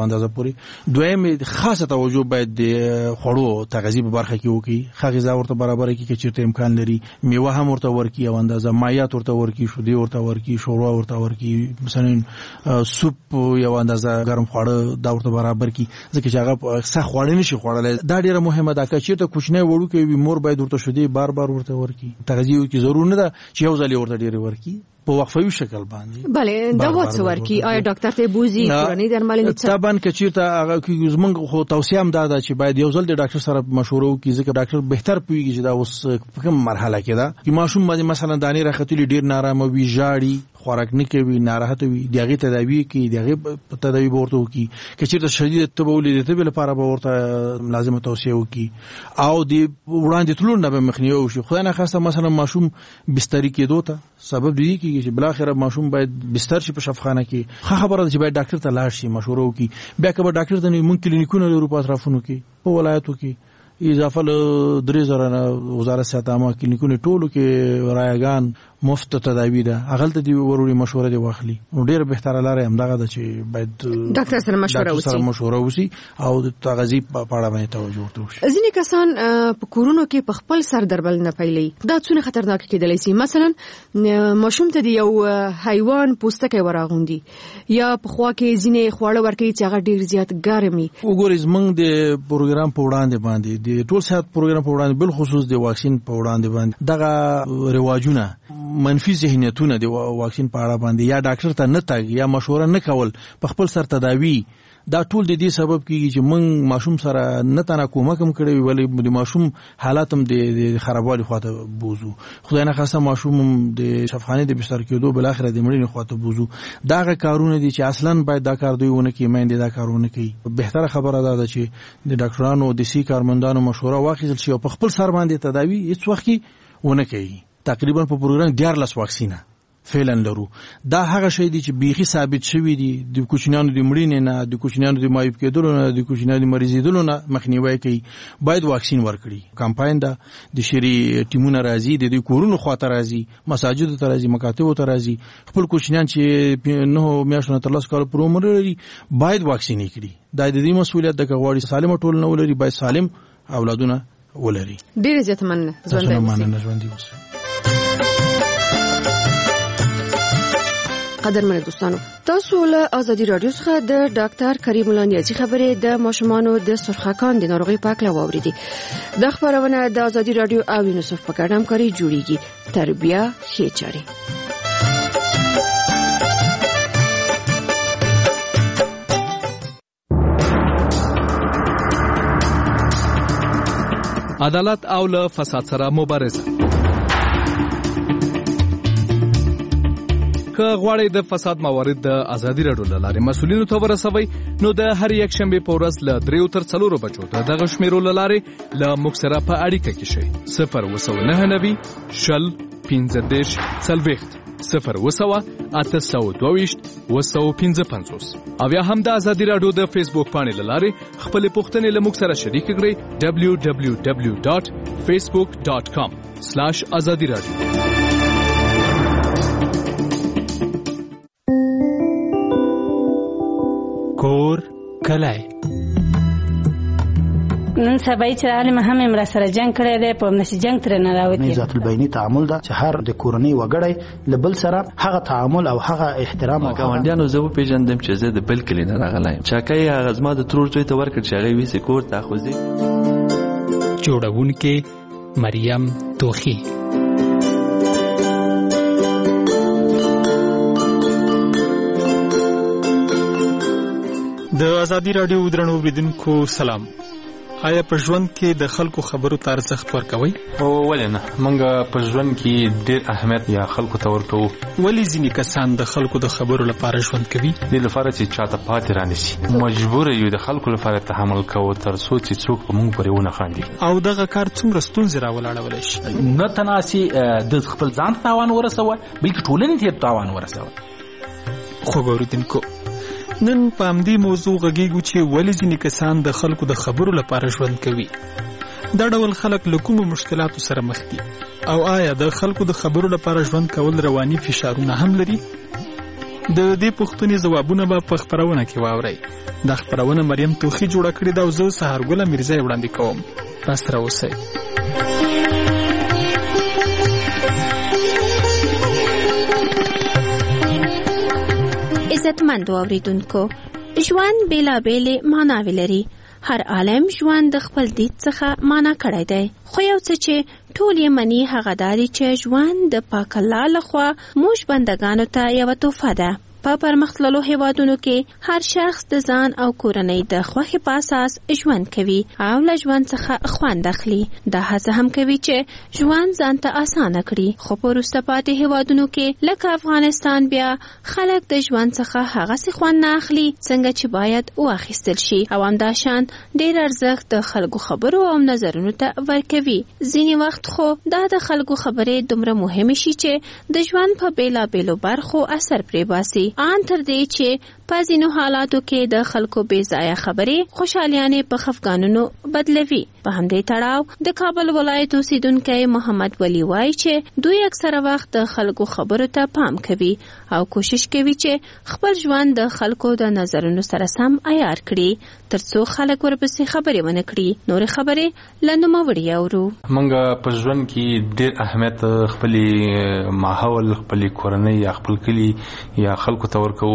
Speaker 19: اندازه پورې. دویم خاصه توجه باید د خوړو تغذیه په برخه کې وکړي، ښه غذا ورته برابر کړي چې چیرته امکان لري، میوه هم ورته ورکړي او اندازه مایعات ورته ورکړي، شیدې ورته ورکړي، شوروا ورته ورکړي، مثلا سوپ یو اندازه ګرم خواړه دا ورته برابر کړي، ځکه چې هغه سخت خواړه نشي خوړلی. دا ډیره مهمه ده که چیرته کوچنی وړوکی وي مور باید ورته شیدې بار بار ورته ورکړي، تغذیه وکړي. ضرور نه ده چې یو ځل ورته ډیره ورکړي په وقفوي شکل باندې.
Speaker 20: بله دوا څه ورکړي؟ آیا ډاکټر ته بوزي کورنۍ درملنه څه؟
Speaker 19: طبعا که چیرته هغه کې زمونږ خو توصیه هم دا ده چې باید یو ځل د ډاکټر سره مشوره وکړي، ځکه ډاکټر بهتر پوهیږي چې دا اوس په کوم مرحله کې ده. چې ماشوم باندې مثلا دانې راختلي ډیر نارامه وي، ژاړي، خوراک نه کوي، ناراحت وي، دغه تداوی کوي، دغه تداوی ورته وکړي. که چیرته شدید تبه ولید ته بل لپاره به ورته لازمه توصیه وکړي او د وړاندې تلون نه به مخنیوي وشي. خدای نه خواسته مثلا ماشوم بستری کېدو ته سبب دی کیږي چې بل اخر ماشوم باید بستر شي په شفاخانه کې. ښه خبره ده چې باید ډاکټر ته لاړ شي، مشوره وکړي. بیا که به ډاکټر ته نه مونږ کلینیکونه لرو په اطرافونو کې په ولایتو کې اضافه له درې زره وزارت صحت عامه کلینیکونه ټولو کې رایگان مفت تداوی ده، هغه ته دی وروري مشوره دی واخلي. نو ډیر بهتره لاره هم دغه ده چې باید
Speaker 20: ډاکټر سره مشوره وشي
Speaker 19: سره مشوره وشي او د تغذیه په اړه باندې توجه ورته وشي.
Speaker 20: ځینې کسان په کورونو کې په خپل سر دربل نه پیلي، دا څونه خطرناک کېدلی شي. مثلا ماشوم ته دی یو حیوان پوستکی وراغوندي یا په خوا کې ځینې خواړه ورکوي چې هغه ډیر زیات ګرمي.
Speaker 19: وګورئ زمونږ د پروګرام په وړاندې باندې د ټول صحت پروګرام په وړاندې بل خصوص د واکسین په وړاندې باندې دغه رواجونه منفي ذهنیتونه د واکسین په اړه باندې یا ډاکټر ته نه تګ یا مشوره نه کول، په خپل سر تداوی، دا ټول د دې سبب کیږي چې موږ ماشوم سره نه تنه کومک هم کړی ولی د ماشوم حالات هم د خرابوالي خواته بوزو. خدای نه خواسته ماشوم د شفاخانه د بستر کېدو بل اخر د مړینې خواته بوزو. داغه کارونه دي چې اصلا باید دا کار دوی ونه کوي، مېندې دا کارونه کوي. بهتره خبره ده چې د ډاکټرانو د سي کارمندانو مشوره واخیستل شي او په خپل سر باندې تداوی هیڅ وخت ونه کوي. تقریبا په پروګرام دیارلس واکسینه فعلا لرو. دا هغه شی دی چې بیخي ثابت شوی دی د کوچنیانو د مړینې نه، د کوچنیانو د معیوب کېدلو نه، د کوچنیانو د مریضېدلو نه مخنیوي کوي. باید واکسین ورکړي. کمپاین دا د شری ټیمونه راځي، د دې کورونو خواته راځي، مساجد ته راځي، مکاتب ته راځي. خپل کوچنیان چې نه میاشتونه تر لس کال پورې عمر لري باید واکسین کړي. دا د دې مسؤلیت د غواړي سالم ټولنه ولري، باید سالم اولادونه ولري.
Speaker 20: ډیر زیات مننه.
Speaker 19: ژوندۍ اوسئ.
Speaker 20: قدرمن دوستانو، تاسو له ازادي رادیو څخه د ډاکټر کریم الله نیازي خبرې د ماشومانو د سرخکان د ناروغي په اړه واوریدي. د خبرونه د ازادي رادیو او یونیسف په ګډه همکاري جوړیږي. تربیه ښې چارې.
Speaker 21: عدالت او له فساد سره مبارزه. که غواړئ د فساد موارد د ازادي راډیو له لارې مسؤلینو ته ورسوئ، نو د هر یک شنبې په ورځ له دریو تر څلورو بجو د دغه شمیرو له لارې له موږ سره په اړیکه کې شئ. صفر اووه سوه نهه نوي شل پنځه دېرش څلوېښت صفر اووه سوه اته سوه دوه ویشت اووه سوه پنځه پنځوس. او یا هم د ازادي راډیو د فیسبوک پاڼې له لارې خپلې پوښتنې له موږ سره شریکې کړئ. دبلیو دبلیو دبلیو ډاټ فیسبوک ډاټ کام سلاش ازادي راډیو.
Speaker 22: کور کلی
Speaker 23: نن سبا چې عالم هم امر سره جنگ کړی دی، په نشي جنگ تر نه راوتی.
Speaker 24: ذات البینی تعامل دا چې هر د کورنۍ وګړی لبل سره هغه تعامل او هغه احترام او
Speaker 25: ګاونډیانو زه پیژندم چې زه د بل کلی نه راغلایم. چاکای هغه زما د ترور زوی ته ورکړ چې هغه ویسه کور ته خوځي.
Speaker 22: جوړونکې مریم توخی.
Speaker 4: د ازادي راډیو درنو اوریدونکو سلام. آیا په ژوند کې د خلکو خبرو ته ارزښت ورکوئ؟
Speaker 26: او ولې نه، موږ په ژوند کې ډېر اهمیت یا خلکو ته ورکوو.
Speaker 4: ولې ځینې کسان د خلکو د خبرو لپاره ژوند کوي؟
Speaker 26: دې لپاره چې چاته پاتې رانشي. مجبور یو د خلکو لپاره تحمل کوو تر څو چې څوک په موږ پورې ونه خاندي.
Speaker 4: او دغه کار څومره ستونزې راولاړولی شي؟
Speaker 27: نه تناسي د خپل ځان تاوان ورسوه، بلکې ټولنې ته تاوان ورسوه.
Speaker 4: خوږ اوریدونکو، نن په همدې موضوع غږیږو چې ولې ځینې کسان د خلکو د خبرو لپاره ژوند کوي. دا ډول خلک له کومو مشکلاتو سره مخ دي او آیا د خلکو د خبرو لپاره ژوند کول رواني فشارونه هم لري؟
Speaker 21: د دې پوښتنې ځوابونه به په خپرونه کې واورئ. دا خپرونه مریم توخی جوړه کړې ده او زه سهارګله میرزا وړاندې کوم. راسره اوسئ.
Speaker 3: عزتمندو اوریدونکو، ژوند بېلابېلې معناوې لري. هر عالم ژوند د خپل دید څخه معنا کړی دی، خو یو څه چې ټول یې مني هغه دا دی چې ژوند د پاک الله لخوا موږ بندګانو ته یوه تحفه ده. په پرمختللو هیوادونو کې هر شخص د ځان او کورنۍ د خوښې په اساس ژوند کوي او له ژوند څخه خوند اخلي. دا هڅه هم کوي چې ژوند ځان ته اسانه کړي، خو په وروسته پاتې هیوادونو کې لکه افغانستان بیا خلک د ژوند څخه هغسې خوند نه اخلي څنګه چې باید واخیستل شي، او همداشان ډېر ارزښت د خلکو خبرو او نظرونو ته ورکوي. ځینې وخت خو دا د خلکو خبرې دومره مهمې شي چې د ژوند په بېلابېلو برخو اثر پرې باسي، ان تر دې چې په ځینو حالاتو کې د خلکو بې ځایه خبرې خوشحالیانې په خفګانونو بدلوي. په همدې تړاو د کابل ولایت اوسیدونکی محمد ولی وایي چې دوی اکثره وخت د خلکو خبرو ته پام کوي او کوشش کوي چې خپل ژوند د خلکو د نظرونو سره سم عیار کړي ترڅو خلک ورپسې خبرې ونه کړي. نورې خبرې له نوموړي اورو.
Speaker 26: موږ په ژوند کې ډېر اهمیت خپلې ماحول، خپلې کورنۍ یا خپل کلي یا خلکو ته ورکوو.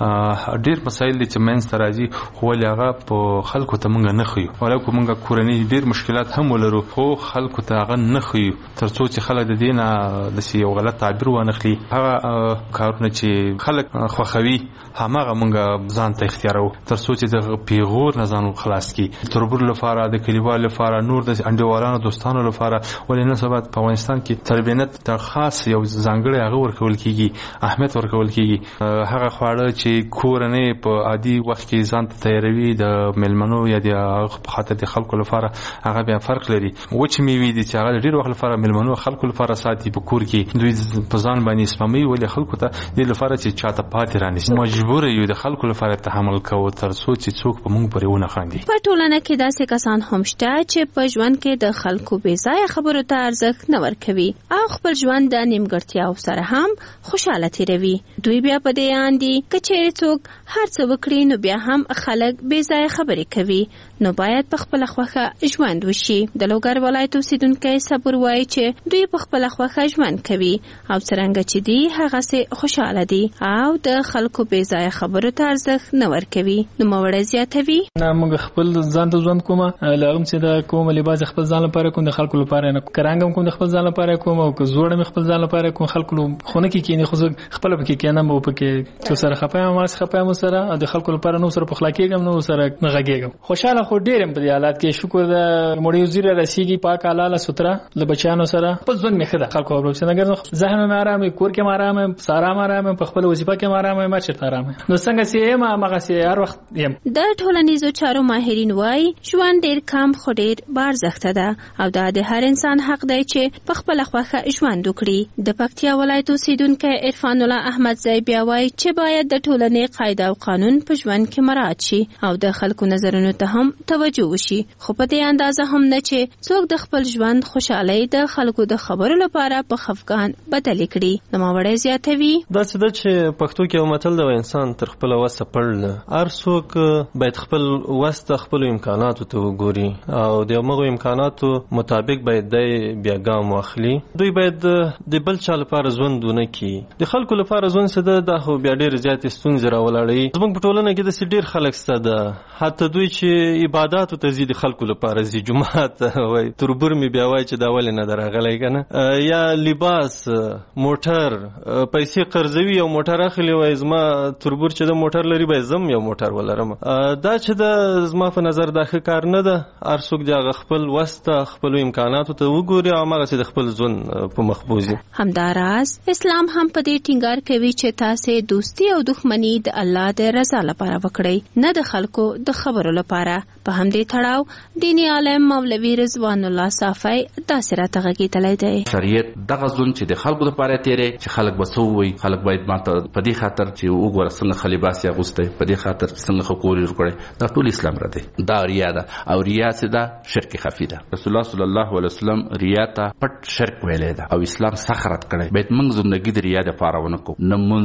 Speaker 26: ډېر مسایل دي چې منځ ته راځي خو ولې هغه په خلکو ته موږ نه ښیو، ولکه موږ کورنۍ ډېر مشکلات هم ولرو خو خلکو ته هغه نه ښیو ترڅو چې خلک د دې نه داسې یو غلط تعبیر وانخلي. هغه کارونه چې خلک خوښوي هماغه موږ ځان ته اختیاروو ترڅو چې د پیغور نه ځان خلاص کړي. تربور لپاره، د کلیوالو لپاره، نور د انډیوالانو دوستانو لپاره. ولې نن سبا په افغانستان کې تربیت ته خاص یو ځانګړی هغه ورکول کېږي، اهمیت ورکول کېږي. هغه خواړه چې کورنۍ په عادي وخت کې ځان ته تیاروي د میلمنو یا د خاطر د خلکو لپاره هغه بیا فرق لري. وچ میوې دي چې هغه ډېر وخت لپاره میلمنو خلکو لپاره ساتي په کور کې، دوی په ځان باندې سپموي ولې خلکو ته دې لپاره چې چاته پاتې رانیسي. مجبور یو د خلکو لپاره تحمل کوو ترڅو چې څوک په موږ پورې ونه خاندي.
Speaker 3: په ټولنه کې داسې کسان هم شته چې په ژوند کې د خلکو بې ځایه خبرو ته ارزښت نه ورکوي او خپل ژوند د نیمګړتیاو سره هم خوشحاله تیروي. دوی بیا په دې اندي که چیرې څوک هر څه وکړي نو بیا هم خلک بې ځایه خبرې کوي، نو باید په خپله خوښه ژوند وشي. د لوګر ولایت اوسیدونکی صبر وایي چې دوی په خپله خوښه ژوند کوي او څرنګه چې دي هغسې خوشحاله دي او د خلکو بې ځایه خبرو ته ارزښت نه ورکوي. نوموړی زیاتوي:
Speaker 5: نه، موږ خپل ځان ته ژوند کومه، له هغه چې د کومه لباس خپل ځان لپاره کوم، د خلکو لپاره نه، کرانګم کوم د خپل ځان لپاره کوم، او که زوړ مې خپل ځان لپاره کوم، خلکو خونه کې کېنی خو خپل پکې کېنم او پکې چې سره خپایم ما خپایم سره او د خلکو لپاره نو سره په خلا کېږم نو سره نه غږېږم. خوشاله خو ډېر په دې حالات کې، شکر د مړی وزیر رسیږي پاک حلاله ستره له بچانو سره خپل ژوند مې خده خلکو خبرو چې نګر ذهن مې آرام، کور کې آرام، سارام آرام، په خپل وظیفه کې آرام، ما چرته آرام. نو څنګه چې ما مغه سي هر وخت یم.
Speaker 3: د ټولنیزو چارو ماهرین وایي ژوند ډېر کم خو ډېر بارزښته ده او دا د هر انسان حق دی چې په خپل خوښه ژوند وکړي. د پکتیا ولایت اوسیدونکی عرفان الله احمد زئی بیا وایي چې باید د ټولنې قاعده او قانون په ژوند کې مراعات شي او د خلکو نظرونو ته هم توجه وشي، خو په دې اندازه هم نه چې څوک د خپل ژوند خوشحالي د خلکو د خبرو لپاره په خفګان بدل کړي. نوموړی زیاتوي:
Speaker 6: دا څه ده چې پښتو کې یو متل دی، انسان تر خپل وسه پړ نه، هر څوک باید خپل وس ته خپل امکاناتو ته وګوري او د هغو امکاناتو مطابق باید دی بیا ګام واخلي. دوی باید د بل چا لپاره ژوند ونه کړي، د خلکو لپاره ژوند څه ده دا خو بیا ډېرې زیاتې ستونزې راولاړوي. زموږ په ټولنه کې داسې ډېر خلک شته ده، حتی دوی چې عباداتو ته ځي د خلکو لپاره ځي، جومات وایي، تربور مې بیا وایي چې دا ولې نه ده راغلی که نه، یا لباس، موټر، پیسې قرضوي او موټر اخلي، وایي زما تربور چې د موټر لري باید زم یو موټر ولرم. دا چې د زما په نظر دا ښه کار نه ده. هر څوک د هغه خپل وس ته خپلو امکاناتو ته وګوري او هماغسې د خپل ژوند په مخ بوځي.
Speaker 3: همداراز اسلام هم په دې ټینګار کوي چې تاسې دوستي او دښمني د الله د رضا لپاره وکړئ، نه د خلکو د خبرو لپاره. په همدې تړاو دیني عالم مولوي رضوان الله صافی داسې راته غږېدلی دی:
Speaker 8: شریعت دغه ژوند چې د خلکو لپاره تیری چې خلک به څه ووایي، خلک باید ماته په دې خاطر چې وګوره څنګه ښه لباس یې اغوستی، په دې خاطر څنګه ښه کور یې جوړ کړی، دا ټول اسلام را دی. دا ریا ده او ریا چې ده شرک خفي ده. رسول الله صلی الله علیه وسلم ریا ته پټ شرک ویلی ده او اسلام سخت رد کړی. باید موږ زندګي د ریا دپاره ونه کړو، نه مونځ، نه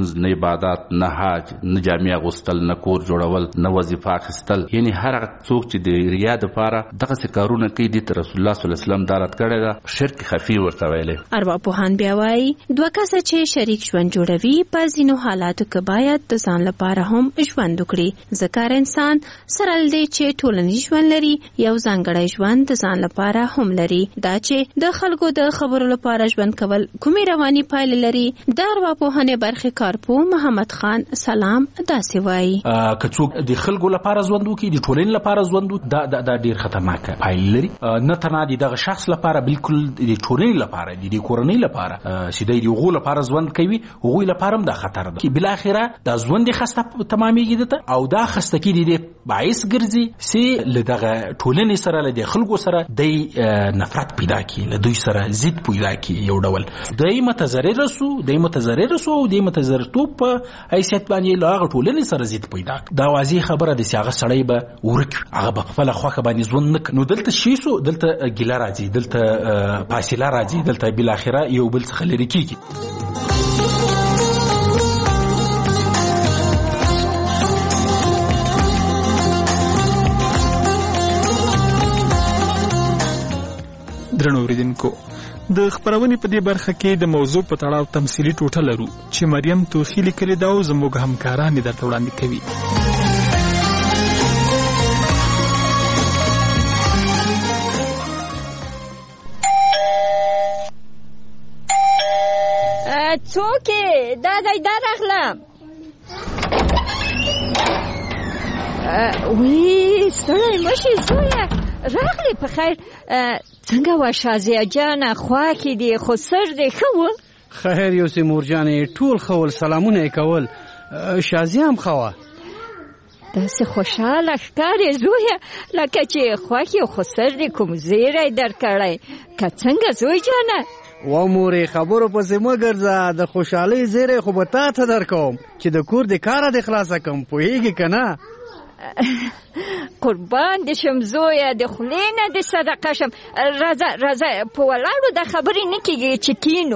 Speaker 8: عبادت، نه حج، نه جامع غوستل، نه کور جوړول، نه وظیفه اخیستل. یعنی هر څوک چې د ریا دپاره دغه څه کارونه کوي دي ته رسول الله صلی الله علیه وسلم دا رد کړی ده، شرک خفي ورته ویلی.
Speaker 3: ارواپوهان بیا وایي دوه کسه چې شریک ژوند جوړوي په ځینو حالاتو کې باید د ځان لپاره هم ژوند وکړي، ځکه هر انسان سره ل دې چې ټولنیز ژوند لري یو ځانګړی ژوند د ځان لپاره هم لري. دا چې د خلکو د خبرو لپاره ژوند کول کومې رواني پایلې لري، د ارواپوهنې برخې کارپوه محمد خان سلام داسې وایي.
Speaker 27: که څوک د خلکو لپاره ژوند وکړي، د ټولنې لپاره ژوند وکړي، دا دا ډېر خطرناکه پایلې لري. نه تنها د دغه شخص لپاره بلکل د ټولنې لپاره، د کورنۍ لپاره چې د هغو لپاره ژوند کوي هغوی لپاره هم دا خطر ده چې بالاخره دا ژوند یې خسته تمامېږي دته او دا خستګي د دې باعث ګرځي چې له دغه ټولنې سره له د خلکو سره د نفرت پیدا کړي، له دوی سره ضد پیدا کړي. یو ډول دی متضرر سو دی متضرر سو او دی متضررتوب په حیثیت باندې له هغه ټولنې سره ضد پیدا کړي. دا واضح خبره ده چې هغه سړی به ورک، هغه به خپل خوښه باندې ژوند نه. نو دلته شي سو دلته ګیله راځي، دلته فاصله راځي، دلته بالاخره یو بل څخه لري کیږي.
Speaker 21: درنو اوریدونکو، د خبرونې په دې برخه کې د موضوع په تړاو تمثیلي ټوټه لرو چې مریم توخی لیکلې ده او زموږ همکاران یې درته وړاندې کوي.
Speaker 1: څوک یې؟ دا دی دا راغلم. وی ستړی مه شې زویه، راغلې په خیر. څنګه وه شازیه جانه؟ خواکې دې خو سر دې ښه و؟
Speaker 9: خیر یوسې مورجانې، ټول ښه ول، سلامونه یې کول. شازیه هم ښه وه.
Speaker 1: داسې خوشحاله ښکارې زویه لکه چې خوښ یې خو سر دې کوم زیری درکړی. که څنګه زوی جانه؟
Speaker 9: و مورې خبرو پسې مه ګرځه، د خوشحالۍ زیری خو به تا ته در کوم چې د کور د کاره دې خلاصه کړم، پوهېږې که نه؟
Speaker 1: قربان دې شم زویه، د خولې نه دې صدقه شم. راځه راځه، په ولاړو دا خبرې نه کېږي چې کینو.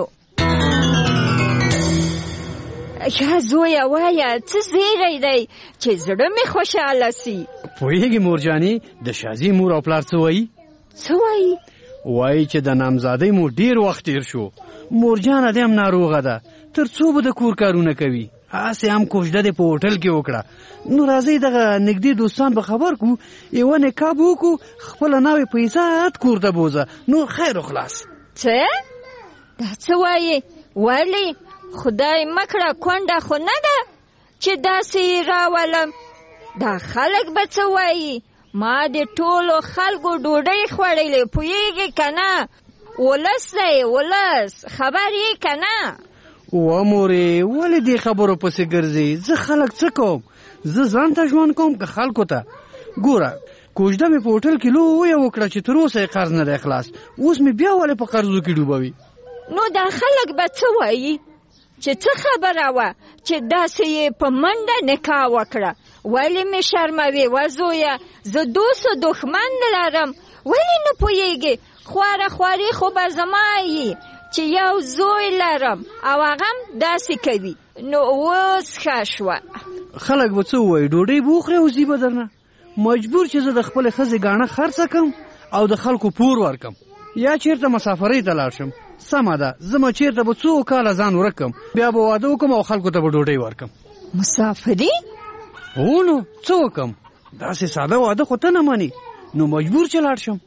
Speaker 1: یا زویه وایه څه زیری دی چې زړه مې خوشحاله سي.
Speaker 9: پوهېږې مورجانې، د شازي مور او پلار څه وایي؟
Speaker 1: څه وایي؟
Speaker 9: وایي چې د نامزادۍ مو ډېر وخت تېر شو، مورجانه دې هم ناروغه ده، تر څو به د کور کارونه کوي. هسې هم کوژده دې په هوټل کې وکړه. نو راځئ دغه نږدې دوستان به خبر کړو، یوه نکاح به وکړو، خپله ناوې په عزت کور ته بوځه، نور خیر و خلاص.
Speaker 1: څه؟ دا څه وایې؟ ولې؟ خدای مکړه کونډه خو نه ده چې داسې یې راولم. دا خلک به څه وایي؟ ما د ټولو خلکو ډوډۍ خوړلې، پوهېږې که نه؟ ولس دی ولس، خبر یې که نه؟
Speaker 9: و مورې ولې دې خبرو پسې ګرځې؟ زه خلک څه کوم؟ زه ځان ته ژوند کوم که خلکو ته؟ ګوره کوژده مې په هوټل کې لویه وکړه چې تر اوسه یې قرض نه دی خلاص، اوس مې بیا ولې په قرضو کې ډوبوي؟
Speaker 1: نو دا خلک به څه وایي؟ چې څه خبره وه چې داسې یې په منډه نکاح وکړه؟ ولې مې شرموي وزویه؟ زه دوست و دښمن لرم، ولې نه پوهېږې؟ خواره خواري خو به زما یي چې یو زوی لرم او هغه هم داسې کوي. نو اوس ښه شوه.
Speaker 9: خلک به څه ووایي؟ ډوډۍ به وخورې او ځي به درنه. مجبور چې زه د خپلې ښځې ګاڼه خرڅه کړم او د خلکو پور ورکم، یا چېرته مسافرۍ ته لاړ شم. سمه ده، زه به چېرته به څو کاله ځان ورک کړم، بیا به واده وکړم او خلکو ته به ډوډۍ ورکړم.
Speaker 1: مسافري؟
Speaker 9: هو نو څه وکړم؟ داسې ساده واده خو ته نه منې، نو مجبور چې لاړ شم.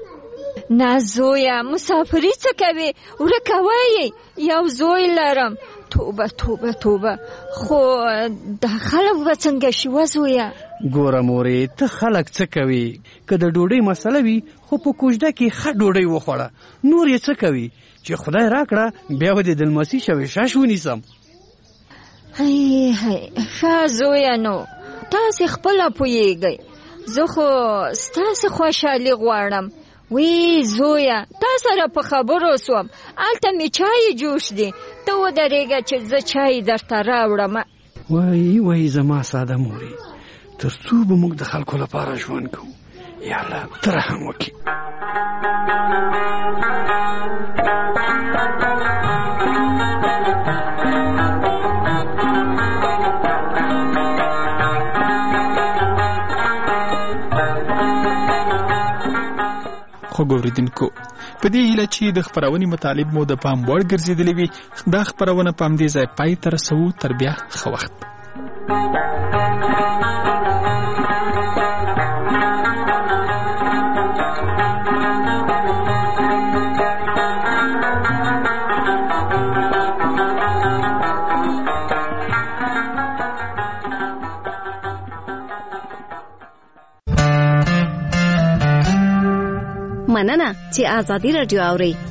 Speaker 1: نه زویه، مسافري څه کوې؟ ورکه وایې یو زوی لرم. توبه توبه توبه، خو دا خلک به څنګه شي وزویه؟
Speaker 9: ګوره مورې، ته خلک څه کوي؟ که د ډوډۍ مسله وي خو په کوژده کې ښه ډوډۍ وخوړه، نور یې څه کوي؟ چې خدای راکړه بیا به د دلمسي شوې شاش ونیسم.
Speaker 1: هی هی ښه زویه، نو تاسې خپله پوهېږئ، زه خو ستاسې خوشحالي غواړم. وی زویه، تا سره په خبرو سوم، هلته مې چای جوش دی، ته ودرېږه چې زه چای درته راوړم.
Speaker 9: وای وای زما ساده مورې، تر څو به موږ د خلکو لپاره ژوند کوو؟ یا الله ته رحم وکړي.
Speaker 21: خوږو اوریدونکو په دې هیله چې د خپرونې مطالب مو د پام وړ ګرځېدلې وي دا خپرونه په همدې ځای پای ته رسوو. تر بیا ښه وخت.
Speaker 7: مننه چې آزادي رادیو اورئ.